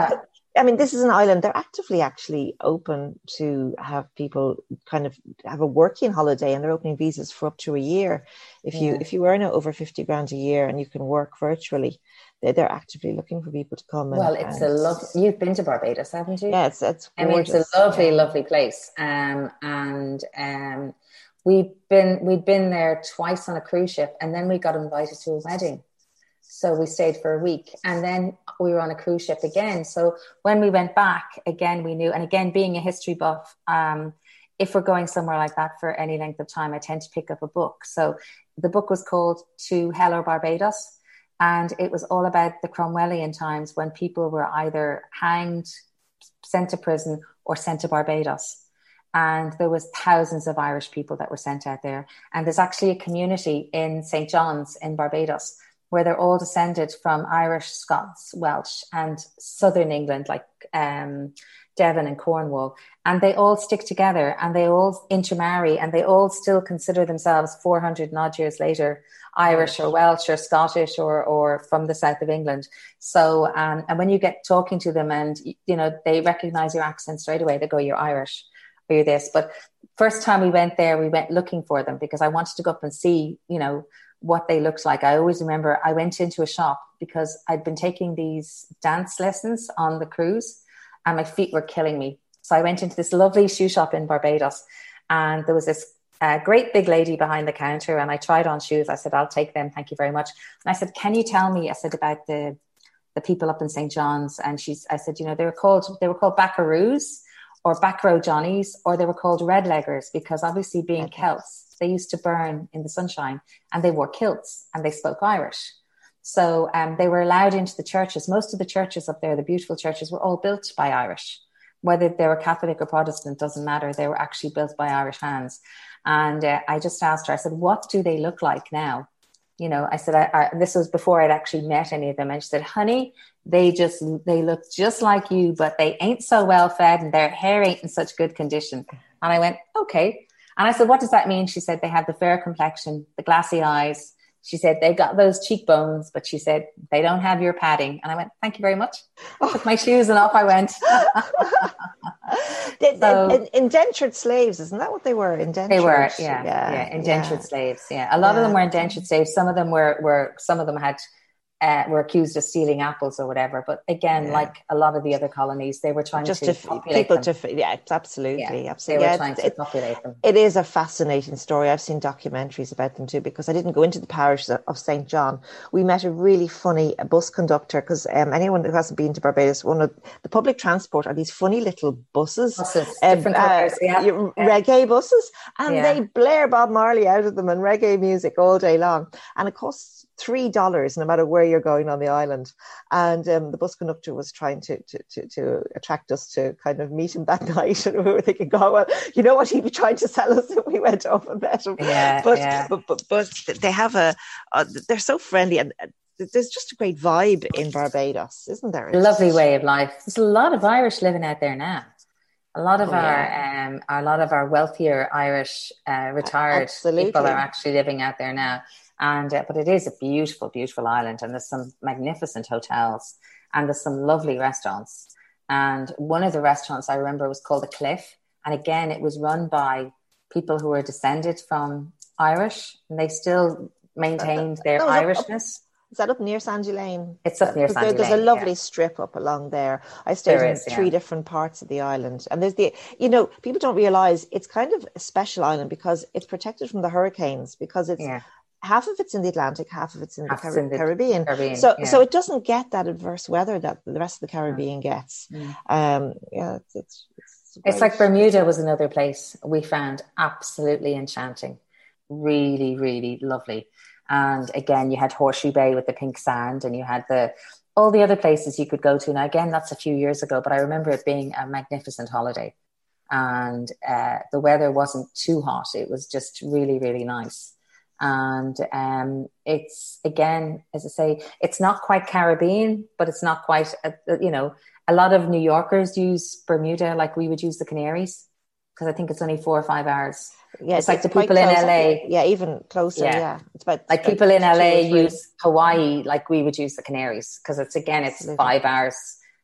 I mean, this is an island. They're actively actually open to have people kind of have a working holiday, and they're opening visas for up to a year. If you yeah. if you earn over fifty grand a year and you can work virtually, they're, they're actively looking for people to come. Well, and, it's and, a lovely. You've been to Barbados, haven't you? Yeah, it's it's gorgeous. I mean, it's a lovely, yeah. lovely place. Um, and um, we've been we'd been there twice on a cruise ship, and then we got invited to a wedding. So we stayed for a week, and then we were on a cruise ship again. So when we went back again, we knew, and again, being a history buff, um, if we're going somewhere like that for any length of time, I tend to pick up a book. So the book was called To Hell or Barbados. And it was all about the Cromwellian times when people were either hanged, sent to prison, or sent to Barbados. And there was thousands of Irish people that were sent out there. And there's actually a community in Saint John's in Barbados where they're all descended from Irish, Scots, Welsh, and Southern England, like um, Devon and Cornwall. And they all stick together and they all intermarry and they all still consider themselves four hundred and odd years later Irish or Welsh or Scottish or or from the south of England. So, um, and when you get talking to them and, you know, they recognize your accent straight away, they go, you're Irish or you're this. But first time we went there, we went looking for them because I wanted to go up and see, you know, what they looked like. I always remember I went into a shop because I'd been taking these dance lessons on the cruise and my feet were killing me. So I went into this lovely shoe shop in Barbados and there was this uh, great big lady behind the counter and I tried on shoes. I said, I'll take them. Thank you very much. And I said, can you tell me, I said, about the the people up in Saint John's? And she's, I said, you know, they were called, they were called Backaroos or Back Row Johnnies, or they were called Redleggers because obviously being Celts, they used to burn in the sunshine and they wore kilts and they spoke Irish. So um, they were allowed into the churches. Most of the churches up there, the beautiful churches, were all built by Irish. Whether they were Catholic or Protestant, doesn't matter. They were actually built by Irish hands. And uh, I just asked her, I said, what do they look like now? You know, I said, I, I, this was before I'd actually met any of them. And she said, honey, they just, they look just like you, but they ain't so well fed and their hair ain't in such good condition. And I went, okay. And I said, what does that mean? She said, they have the fair complexion, the glassy eyes. She said, they've got those cheekbones, but she said, they don't have your padding. And I went, thank you very much. I took my shoes and off I went. the, so, the, indentured slaves, isn't that what they were? Indentured. They were, yeah. Yeah, yeah indentured yeah. slaves, yeah. A lot yeah. of them were indentured slaves. Some of them were, were some of them had Uh, were accused of stealing apples or whatever. But again, yeah. like a lot of the other colonies, they were trying just to, to populate people them. to yeah, absolutely, yeah. absolutely. They were yeah, trying to it, populate them. It is a fascinating story. I've seen documentaries about them too because I didn't go into the parish of Saint John. We met a really funny bus conductor because um, anyone who hasn't been to Barbados, one of the public transport are these funny little buses, buses um, different colours, uh, yeah. yeah. reggae buses, and yeah. they blare Bob Marley out of them and reggae music all day long, and it costs three dollars no matter where you're going on the island. And um, the bus conductor was trying to, to to to attract us to kind of meet him that night, and we were thinking, "God, well, you know what he'd be trying to sell us if we went up and met him." Yeah, but, yeah. but but but they have a, a they're so friendly, and there's just a great vibe in Barbados, isn't there? It's lovely way of life. There's a lot of Irish living out there now. A lot of oh, our yeah. um, a lot of our wealthier Irish uh, retired Absolutely. people are actually living out there now. And uh, but it is a beautiful, beautiful island, and there's some magnificent hotels, and there's some lovely restaurants. And one of the restaurants I remember was called The Cliff, and again, it was run by people who were descended from Irish, and they still maintained their no, Irishness. Up, is that up near Sandy Lane? It's up near Sandy there, There's Lane, a lovely yeah. strip up along there. I stayed there in is, three yeah. different parts of the island, and there's the you know people don't realise it's kind of a special island because it's protected from the hurricanes because it's. Yeah. Half of it's in the Atlantic, half of it's in the, Car- in the Caribbean. Caribbean. So, yeah. so it doesn't get that adverse weather that the rest of the Caribbean gets. Mm. Um, yeah, it's it's, it's, it's like Bermuda was another place we found absolutely enchanting, really, really lovely. And again, you had Horseshoe Bay with the pink sand, and you had the all the other places you could go to. Now, again, that's a few years ago, but I remember it being a magnificent holiday, and uh, the weather wasn't too hot; it was just really, really nice. And um, it's, again, as I say, it's not quite Caribbean, but it's not quite, uh, you know, a lot of New Yorkers use Bermuda like we would use the Canaries, because I think it's only four or five hours. Yeah, it's, it's like it's the people in L A. Yeah, even closer, yeah. yeah. It's about Like people in L A use Hawaii like we would use the Canaries, because it's, again, it's Absolutely. five hours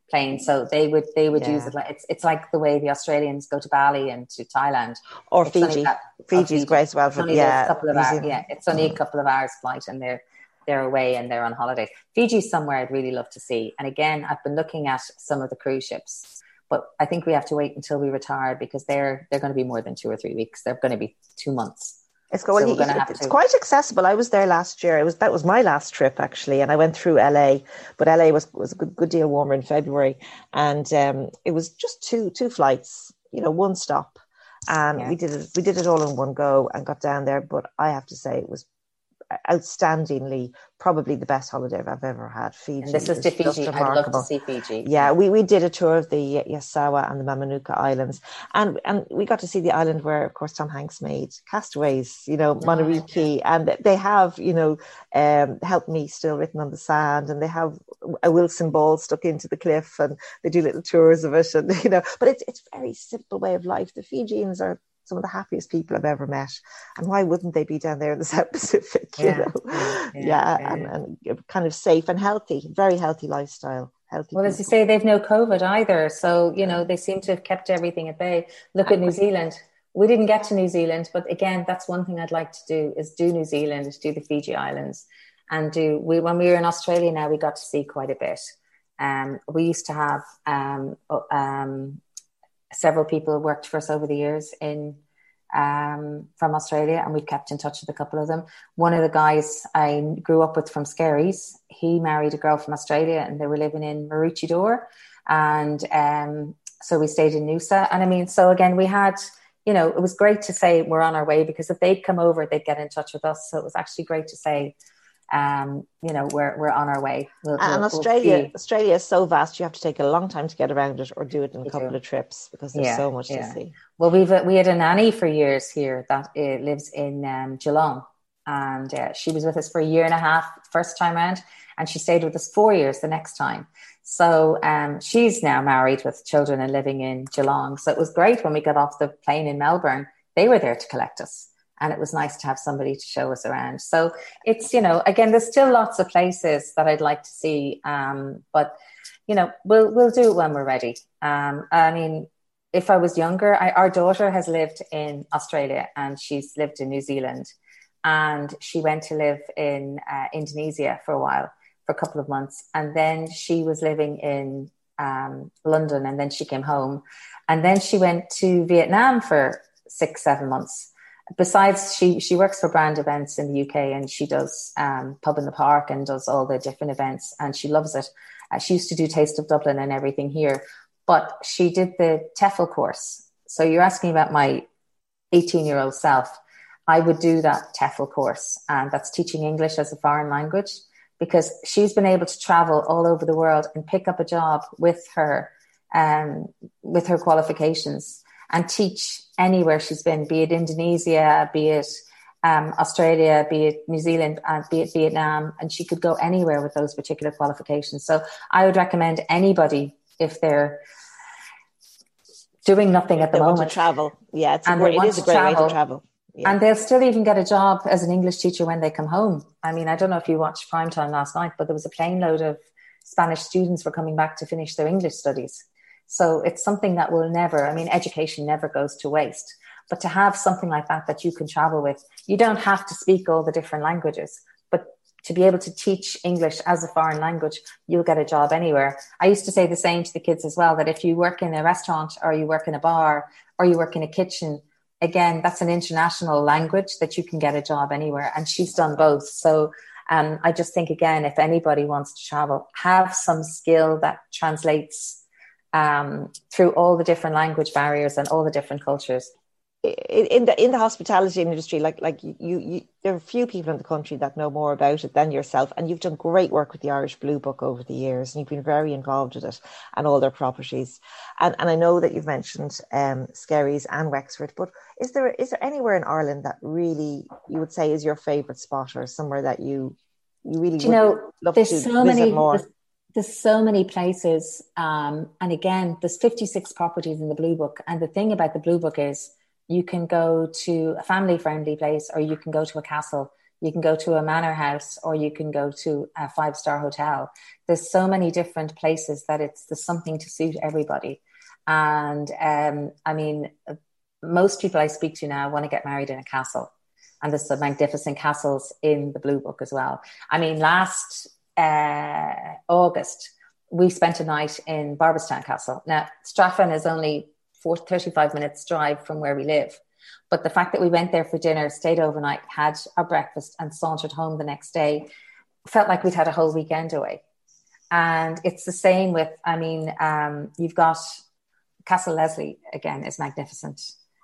plane. So they would they would Yeah. use it like it's it's like the way the Australians go to Bali and to Thailand or it's Fiji. That, Fiji's Fiji. great as well. For, yeah, a couple of hours, yeah, it's only a couple of hours flight, and they're they're away and they're on holiday. Fiji's somewhere I'd really love to see. And again, I've been looking at some of the cruise ships, but I think we have to wait until we retire because they're they're going to be more than two or three weeks. They're going to be two months. It's, go, well, so you, it's to... quite accessible. I was there last year. It was that was my last trip actually, and I went through L A. But L A was was a good, good deal warmer in February, and um, it was just two two flights. You know, one stop, and yeah. we did it. We did it all in one go and got down there. But I have to say, it was outstandingly probably the best holiday I've ever had. Fiji. And this is to Fiji. I'd love to see Fiji. Yeah, we, we did a tour of the Yasawa and the Mamanuca Islands, and and we got to see the island where, of course, Tom Hanks made Castaways. You know, Monterey, and they have you know um, "Help Me" still written on the sand, and they have a Wilson ball stuck into the cliff, and they do little tours of it, and you know. But it's it's a very simple way of life. The Fijians are some of the happiest people I've ever met, and why wouldn't they be down there in the South Pacific? You yeah, know, yeah, yeah, yeah, yeah. And, and kind of safe and healthy, very healthy lifestyle. Healthy. Well, people. as you say, they've no COVID either, so you know they seem to have kept everything at bay. Look at New Zealand. We didn't get to New Zealand, but again, that's one thing I'd like to do is do New Zealand, do the Fiji Islands, and do we when we were in Australia. Now we got to see quite a bit. Um, we used to have um, um, several people worked for us over the years in. Um, from Australia, and we've kept in touch with a couple of them. One of the guys I grew up with from Skerries, he married a girl from Australia, and they were living in Maroochydore, and um, so we stayed in Noosa. And I mean, so again, we had, you know, it was great to say we're on our way, because if they'd come over, they'd get in touch with us. So it was actually great to say, um, you know, we're we're on our way. We'll, and we'll, Australia, we'll Australia is so vast; you have to take a long time to get around it, or do it in a you couple do. of trips, because there's yeah, so much yeah. to see. Well, we've we had a nanny for years here that uh, lives in um, Geelong, and uh, she was with us for a year and a half first time round, and she stayed with us four years the next time. So um, she's now married with children and living in Geelong. So it was great when we got off the plane in Melbourne. They were there to collect us. And it was nice to have somebody to show us around. So it's, you know, again, there's still lots of places that I'd like to see. Um, but, you know, we'll we'll do it when we're ready. Um, I mean, if I was younger, I, our daughter has lived in Australia and she's lived in New Zealand. And she went to live in uh, Indonesia for a while, for a couple of months. And then she was living in um, London, and then she came home. And then she went to Vietnam for six, seven months. Besides, she, she works for Brand Events in the U K, and she does um, Pub in the Park and does all the different events, and she loves it. Uh, she used to do Taste of Dublin and everything here, but she did the TEFL course. So you're asking about my eighteen-year-old self. I would do that TEFL course, and that's teaching English as a foreign language, because she's been able to travel all over the world and pick up a job with her, um, with her qualifications, and teach anywhere she's been, be it Indonesia, be it um, Australia, be it New Zealand, uh, be it Vietnam, and she could go anywhere with those particular qualifications. So I would recommend anybody, if they're doing nothing at the they moment, want to travel. Yeah, it's a and great, they it want is a to great travel, way to travel. Yeah. And they'll still even get a job as an English teacher when they come home. I mean, I don't know if you watched Primetime last night, but there was a plane load of Spanish students were coming back to finish their English studies. So it's something that will never, I mean, education never goes to waste. But to have something like that that you can travel with, you don't have to speak all the different languages, but to be able to teach English as a foreign language, you'll get a job anywhere. I used to say the same to the kids as well, that if you work in a restaurant or you work in a bar or you work in a kitchen, again, that's an international language that you can get a job anywhere. And she's done both. So um, I just think, again, if anybody wants to travel, have some skill that translates um, through all the different language barriers and all the different cultures. In the in the hospitality industry, like like you, you, there are few people in the country that know more about it than yourself, and you've done great work with the Irish Blue Book over the years, and you've been very involved with it and all their properties. And and I know that you've mentioned um, Skerries and Wexford, but is there is there anywhere in Ireland that really you would say is your favourite spot, or somewhere that you you really Do you would know, love there's to so visit many, more? There's, there's so many places, um, and again, there's fifty-six properties in the Blue Book, and the thing about the Blue Book is, you can go to a family-friendly place, or you can go to a castle. You can go to a manor house, or you can go to a five-star hotel. There's so many different places that it's there's something to suit everybody. And um, I mean, most people I speak to now want to get married in a castle. And there's some magnificent castles in the Blue Book as well. I mean, last uh, August, we spent a night in Barbastown Castle. Now, Straffan is only four, thirty-five minutes drive from where we live. But the fact that we went there for dinner, stayed overnight, had our breakfast and sauntered home the next day, felt like we'd had a whole weekend away. And it's the same with, I mean, um, you've got Castle Leslie, again, is magnificent.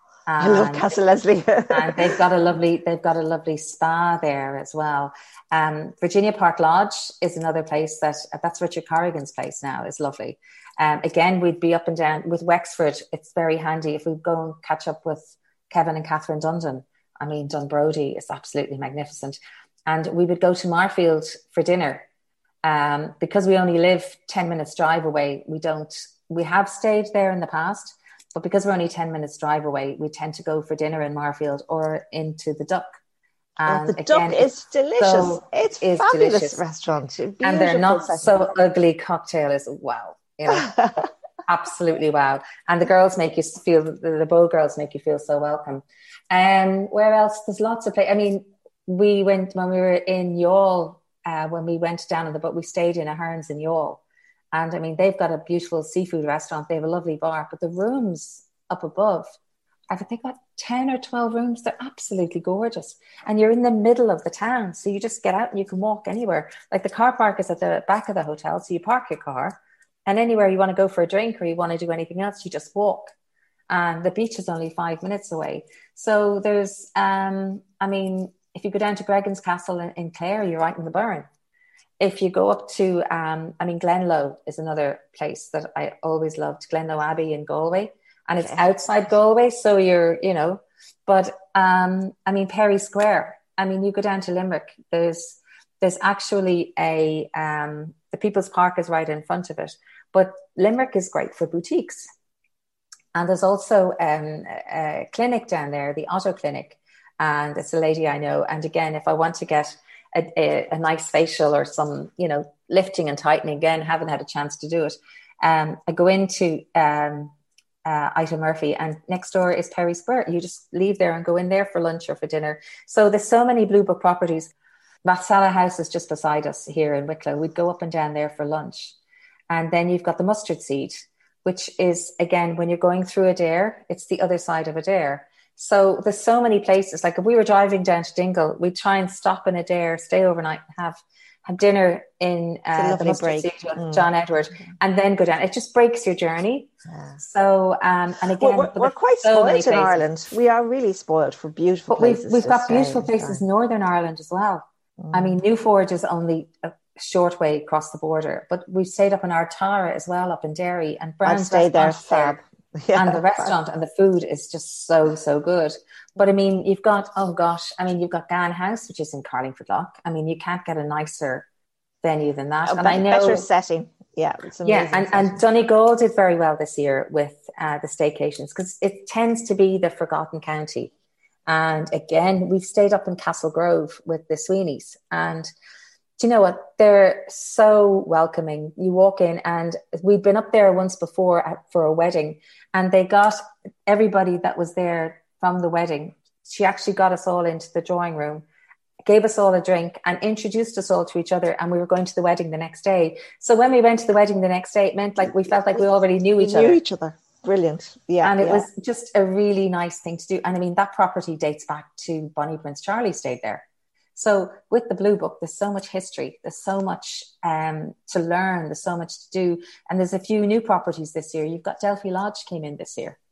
I love Castle Leslie. And they've got a lovely, they've got a lovely spa there as well. Um, Virginia Park Lodge is another place that, that's Richard Corrigan's place now, is lovely. Um, again, we'd be up and down with Wexford. It's very handy if we go and catch up with Kevin and Catherine Dundon. I mean, Dunbrody is absolutely magnificent. And we would go to Marfield for dinner. Um, because we only live ten minutes drive away, we don't, we have stayed there in the past, but because we're only ten minutes drive away, we tend to go for dinner in Marfield or into the Duck. And oh, the again, Duck is delicious. So, it's a fabulous delicious. restaurant. And they're not setting. So ugly cocktail is wow. You know, absolutely wow. And the girls make you feel, the, the bow girls make you feel so welcome. And um, where else? There's lots of places. I mean, we went, when we were in Youghal, uh, when we went down on the boat, we stayed in a Hearns in Youghal. And I mean, they've got a beautiful seafood restaurant. They have a lovely bar, but the rooms up above, I think got ten or twelve rooms. They're absolutely gorgeous. And you're in the middle of the town. So you just get out and you can walk anywhere. Like the car park is at the back of the hotel. So you park your car, and anywhere you want to go for a drink or you want to do anything else, you just walk. And the beach is only five minutes away. So there's, um, I mean, if you go down to Gregan's Castle in, in Clare, you're right in the burn. If you go up to, um, I mean, Glenlow is another place that I always loved, Glenlow Abbey in Galway. And it's outside Galway, so you're, you know, but, um, I mean, Perry Square. I mean, you go down to Limerick, there's, there's actually a, um, the People's Park is right in front of it, but Limerick is great for boutiques. And there's also um, a clinic down there, the Auto Clinic. And it's a lady I know. And again, if I want to get a, a, a nice facial or some, you know, lifting and tightening, again, haven't had a chance to do it. Um, I go into um, uh, Ita Murphy, and next door is Perry Square. You just leave there and go in there for lunch or for dinner. So there's so many Blue Book properties. Matsala House is just beside us here in Wicklow. We'd go up and down there for lunch. And then you've got the Mustard Seed, which is, again, when you're going through Adair, it's the other side of Adair. So there's so many places. Like if we were driving down to Dingle, we'd try and stop in Adair, stay overnight, and have have dinner in uh, the Mustard Seed with mm. John Edward, and then go down. It just breaks your journey. Yeah. So, um, and again, well, we're, we're quite so spoiled in Ireland. We are really spoiled for beautiful but places. We've, we've got beautiful places in Northern Ireland as well. Mm. I mean, Newforge is only a short way across the border, but we've stayed up in Ardtara as well, up in Derry, and Brown's I've stayed there, fab. Yeah, and the restaurant and the food is just so, so good. But I mean, you've got, oh gosh, I mean, you've got Gan House, which is in Carlingford Lough. I mean, you can't get a nicer venue than that. A and I know, better setting. Yeah. It's yeah. And, and Donegal did very well this year with uh, the staycations, because it tends to be the forgotten county. And again, we've stayed up in Castle Grove with the Sweeneys, and do you know what? They're so welcoming. You walk in, and we'd been up there once before at, for a wedding, and they got everybody that was there from the wedding. She actually got us all into the drawing room, gave us all a drink, and introduced us all to each other. And we were going to the wedding the next day. So when we went to the wedding the next day, it meant like we felt like we already knew each we other. Knew each other. Brilliant. Yeah. And it yeah. was just a really nice thing to do. And I mean, that property dates back to Bonnie Prince Charlie stayed there. So with the Blue Book, there's so much history. There's so much um, to learn. There's so much to do. And there's a few new properties this year. You've got Delphi Lodge came in this year.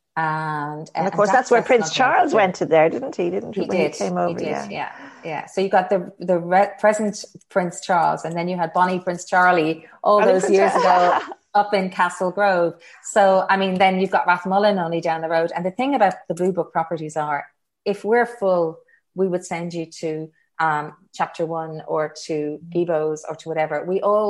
And, and of course, and that's, that's where Prince Charles went to there, didn't he? Didn't he? He when did. He came over, he did, yeah. yeah. Yeah. So you got the the re- present Prince Charles, and then you had Bonnie Prince Charlie all Bonnie those Prince years ago up in Castle Grove. So, I mean, then you've got Rathmullen only down the road. And the thing about the Blue Book properties are, if we're full, we would send you to um, Chapter One or to Gibo's or to whatever. We all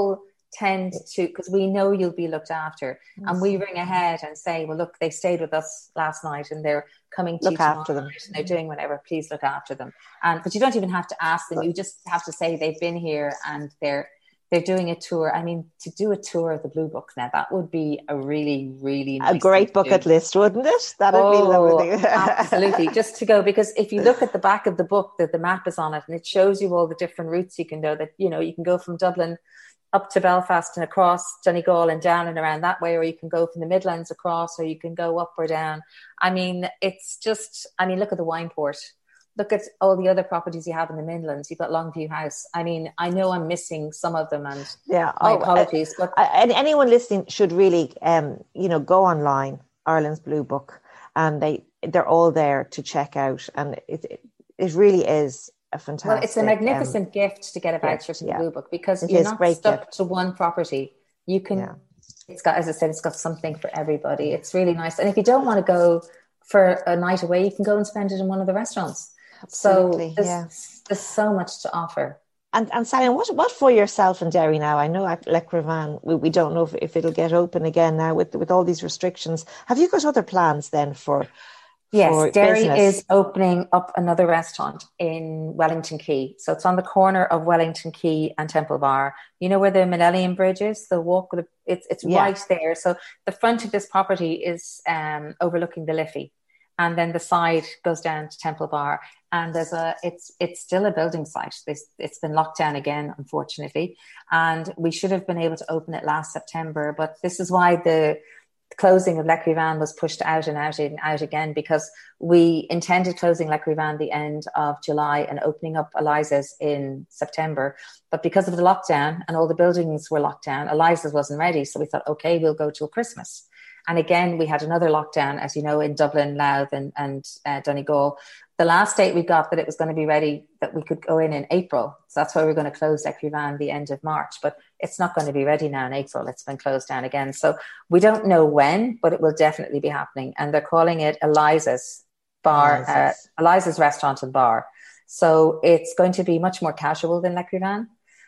tend to, because we know you'll be looked after, yes. and we ring ahead and say, well, look, they stayed with us last night and they're coming to look you tomorrow after them, and they're doing whatever, please look after them. And but you don't even have to ask them, you just have to say they've been here and they're they're doing a tour. I mean, to do a tour of the Blue Book now, that would be a really, really nice a great bucket list, wouldn't it? That'd oh, be lovely. Absolutely, just to go, because if you look at the back of the book, that the map is on it, and it shows you all the different routes you can go. That you know, you can go from Dublin up to Belfast and across Donegal and down and around that way, or you can go from the Midlands across, or you can go up or down. I mean, it's just, I mean, look at the Wineport. Look at all the other properties you have in the Midlands. You've got Longview House. I mean, I know I'm missing some of them, and yeah, my oh, apologies. Uh, but and anyone listening should really, um, you know, go online, Ireland's Blue Book, and they they're all there to check out, and it it, it really is a fantastic. Well, it's a magnificent um, gift to get a voucher gift, for the yeah. Blue Book, because it you're not stuck gift. to one property. You can. Yeah. It's got, as I said, it's got something for everybody. It's really nice, and if you don't want to go for a night away, you can go and spend it in one of the restaurants. Absolutely, so there's, yeah. there's so much to offer. And and Sally, what what for yourself and Derry now? I know at Lecrivan, we, we don't know if, if it'll get open again now with with all these restrictions. Have you got other plans then for? Yes, for Derry business? is opening up another restaurant in Wellington Quay. So it's on the corner of Wellington Quay and Temple Bar. You know where the Millennium Bridge is? The walk, it's it's yeah. right there. So the front of this property is um, overlooking the Liffey. And then the side goes down to Temple Bar, and there's a. It's it's still a building site. It's, it's been locked down again, unfortunately, and we should have been able to open it last September. But this is why the closing of Lecrivan was pushed out and out and out again, because we intended closing Lecrivan the end of July and opening up Eliza's in September. But because of the lockdown and all the buildings were locked down, Eliza's wasn't ready. So we thought, okay, we'll go till Christmas. And again, we had another lockdown, as you know, in Dublin, Louth and, and uh, Donegal. The last date we got that it was going to be ready, that we could go in in April. So that's why we're going to close Lecrivan the end of March. But it's not going to be ready now in April. It's been closed down again. So we don't know when, but it will definitely be happening. And they're calling it Eliza's Bar, Eliza's, uh, Eliza's Restaurant and Bar. So it's going to be much more casual than Lecrivan.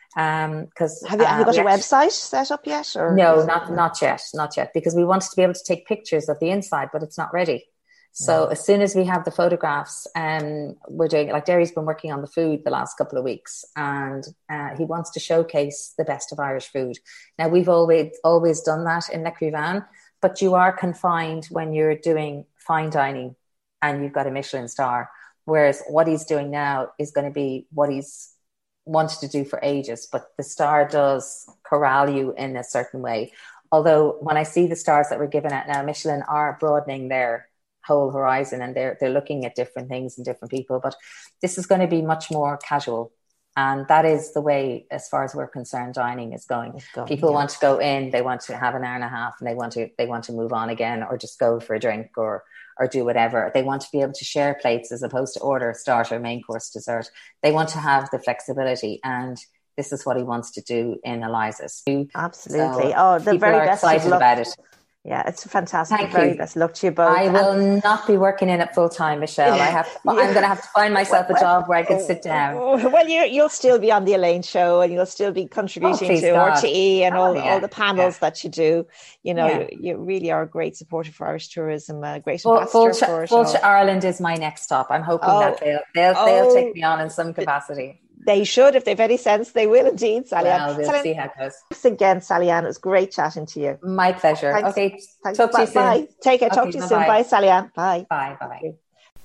Um, because have you, have you got uh, a website set up yet? Or no, not not yet, not yet. Because we wanted to be able to take pictures of the inside, but it's not ready. So yeah. as soon as we have the photographs, um, we're doing like Derry's been working on the food the last couple of weeks, and uh, he wants to showcase the best of Irish food. Now we've always always done that in Lecrivan, but you are confined when you're doing fine dining and you've got a Michelin star. Whereas what he's doing now is going to be what he's wanted to do for ages, but the star does corral you in a certain way. Although when I see the stars that we're given out now, Michelin are broadening their whole horizon, and they're they're looking at different things and different people. But this is going to be much more casual, and that is the way, as far as we're concerned, dining is going. going people yeah. want to go in, they want to have an hour and a half, and they want to they want to move on again, or just go for a drink, or or do whatever. They want to be able to share plates as opposed to order starter, main course, dessert. They want to have the flexibility, and this is what he wants to do in Eliza's. Absolutely. So oh, the very are best excited of luck. about it. Yeah, it's fantastic. Thank very you. best luck to you both. I will and, not be working in it full time, Michelle. I have. To, yeah. I'm going to have to find myself a job where I can sit down. Well, you, you'll still be on the Elaine show, and you'll still be contributing oh, to God. R T E and oh, all, yeah. all the panels yeah. that you do. You know, yeah. you, you really are a great supporter for Irish tourism, a great Full, ambassador full, for it. Full Ireland is my next stop. I'm hoping oh. that they'll they'll, oh. they'll take me on in some capacity. They should, if they've any sense. They will indeed, Sally Ann. Well, we'll Sally, see how it goes. Thanks again, Sally Ann. It was great chatting to you. My pleasure. Thanks. Okay, Thanks. talk to you soon. Bye. Take care. Okay, talk to you bye-bye. soon. Bye, Sally Ann. Bye. Bye. Bye.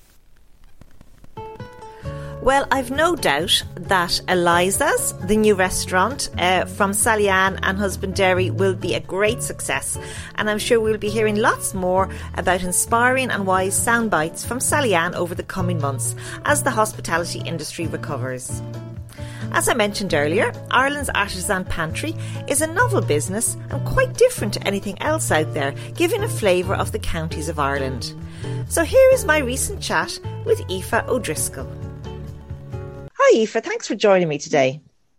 Well, I've no doubt that Eliza's, the new restaurant uh, from Sally Ann and husband Derry, will be a great success. And I'm sure we'll be hearing lots more about inspiring and wise sound bites from Sally Ann over the coming months as the hospitality industry recovers. As I mentioned earlier, Ireland's Artisan Pantry is a novel business and quite different to anything else out there, giving a flavour of the counties of Ireland. So here is my recent chat with Aoife O'Driscoll. Hi Aoife, thanks for joining me today.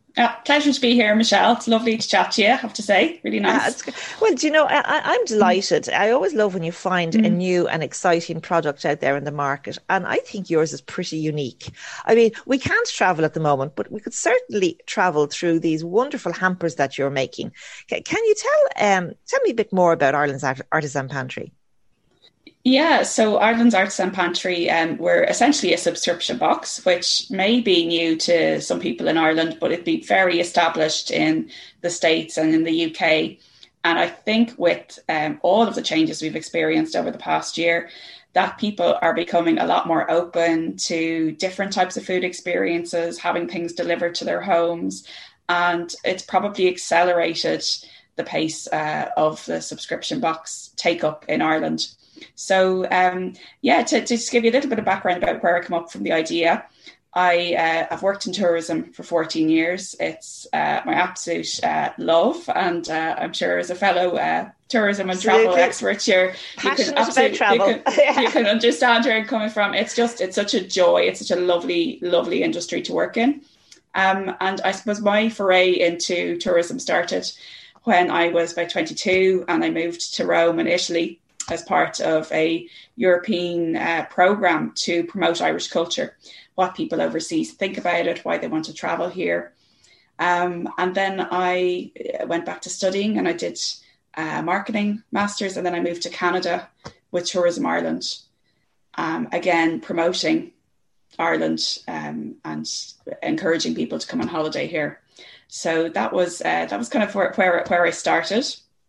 Uh, pleasure to be here, Michelle. It's lovely to chat to you, I have to say. Really nice. Uh, well, do you know, I, I'm delighted. Mm. I always love when you find mm. a new and exciting product out there in the market. And I think yours is pretty unique. I mean, we can't travel at the moment, but we could certainly travel through these wonderful hampers that you're making. Can, can you tell um, tell me a bit more about Ireland's Artisan Pantry? Yeah, so Ireland's Artisan Pantry, um, we're essentially a subscription box, which may be new to some people in Ireland, but it'd be very established in the States and in the U K. And I think with um, all of the changes we've experienced over the past year, that people are becoming a lot more open to different types of food experiences, having things delivered to their homes. And it's probably accelerated the pace uh, of the subscription box take up in Ireland. So, um, yeah, to, to just give you a little bit of background about where I come up from the idea, I, uh, I've worked in tourism for fourteen years. It's uh, my absolute uh, love. And uh, I'm sure as a fellow uh, tourism and Absolutely. travel expert, you're, you can absolutely travel. You can, you can understand where I'm coming from. It's just, it's such a joy. It's such a lovely, lovely industry to work in. Um, and I suppose my foray into tourism started when I was about twenty-two and I moved to Rome in Italy as part of a European uh, programme to promote Irish culture, what people overseas think about it, why they want to travel here. Um, and then I went back to studying and I did uh, marketing masters, and then I moved to Canada with Tourism Ireland, um, again promoting Ireland um, and encouraging people to come on holiday here. So that was uh, that was kind of where where, where I started.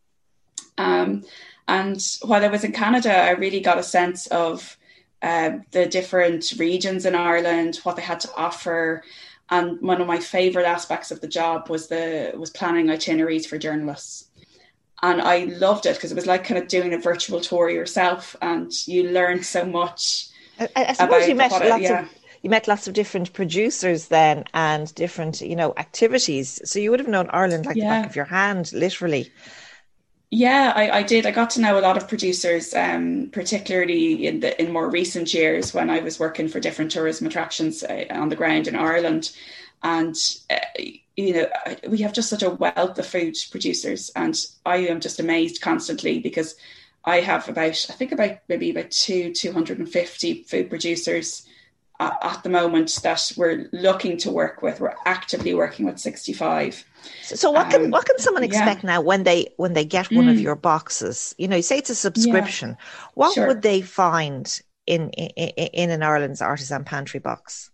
Um, And while I was in Canada, I really got a sense of uh, the different regions in Ireland, what they had to offer. And one of my favourite aspects of the job was the was planning itineraries for journalists. And I loved it because it was like kind of doing a virtual tour yourself, and you learned so much. I, I suppose you met what, lots yeah. of you met lots of different producers then, and different, you know, activities. So you would have known Ireland like yeah. the back of your hand, literally. Yeah, I, I did. I got to know a lot of producers, um, particularly in the in more recent years when I was working for different tourism attractions uh, on the ground in Ireland. And, uh, you know, we have just such a wealth of food producers. And I am just amazed constantly because I have about, I think about maybe about two, two hundred fifty food producers uh, at the moment that we're looking to work with. We're actively working with sixty-five. So, so what can um, what can someone expect yeah. now when they when they get one mm. of your boxes? You know, you say it's a subscription. Yeah. What sure. would they find in, in in an Ireland's Artisan Pantry box?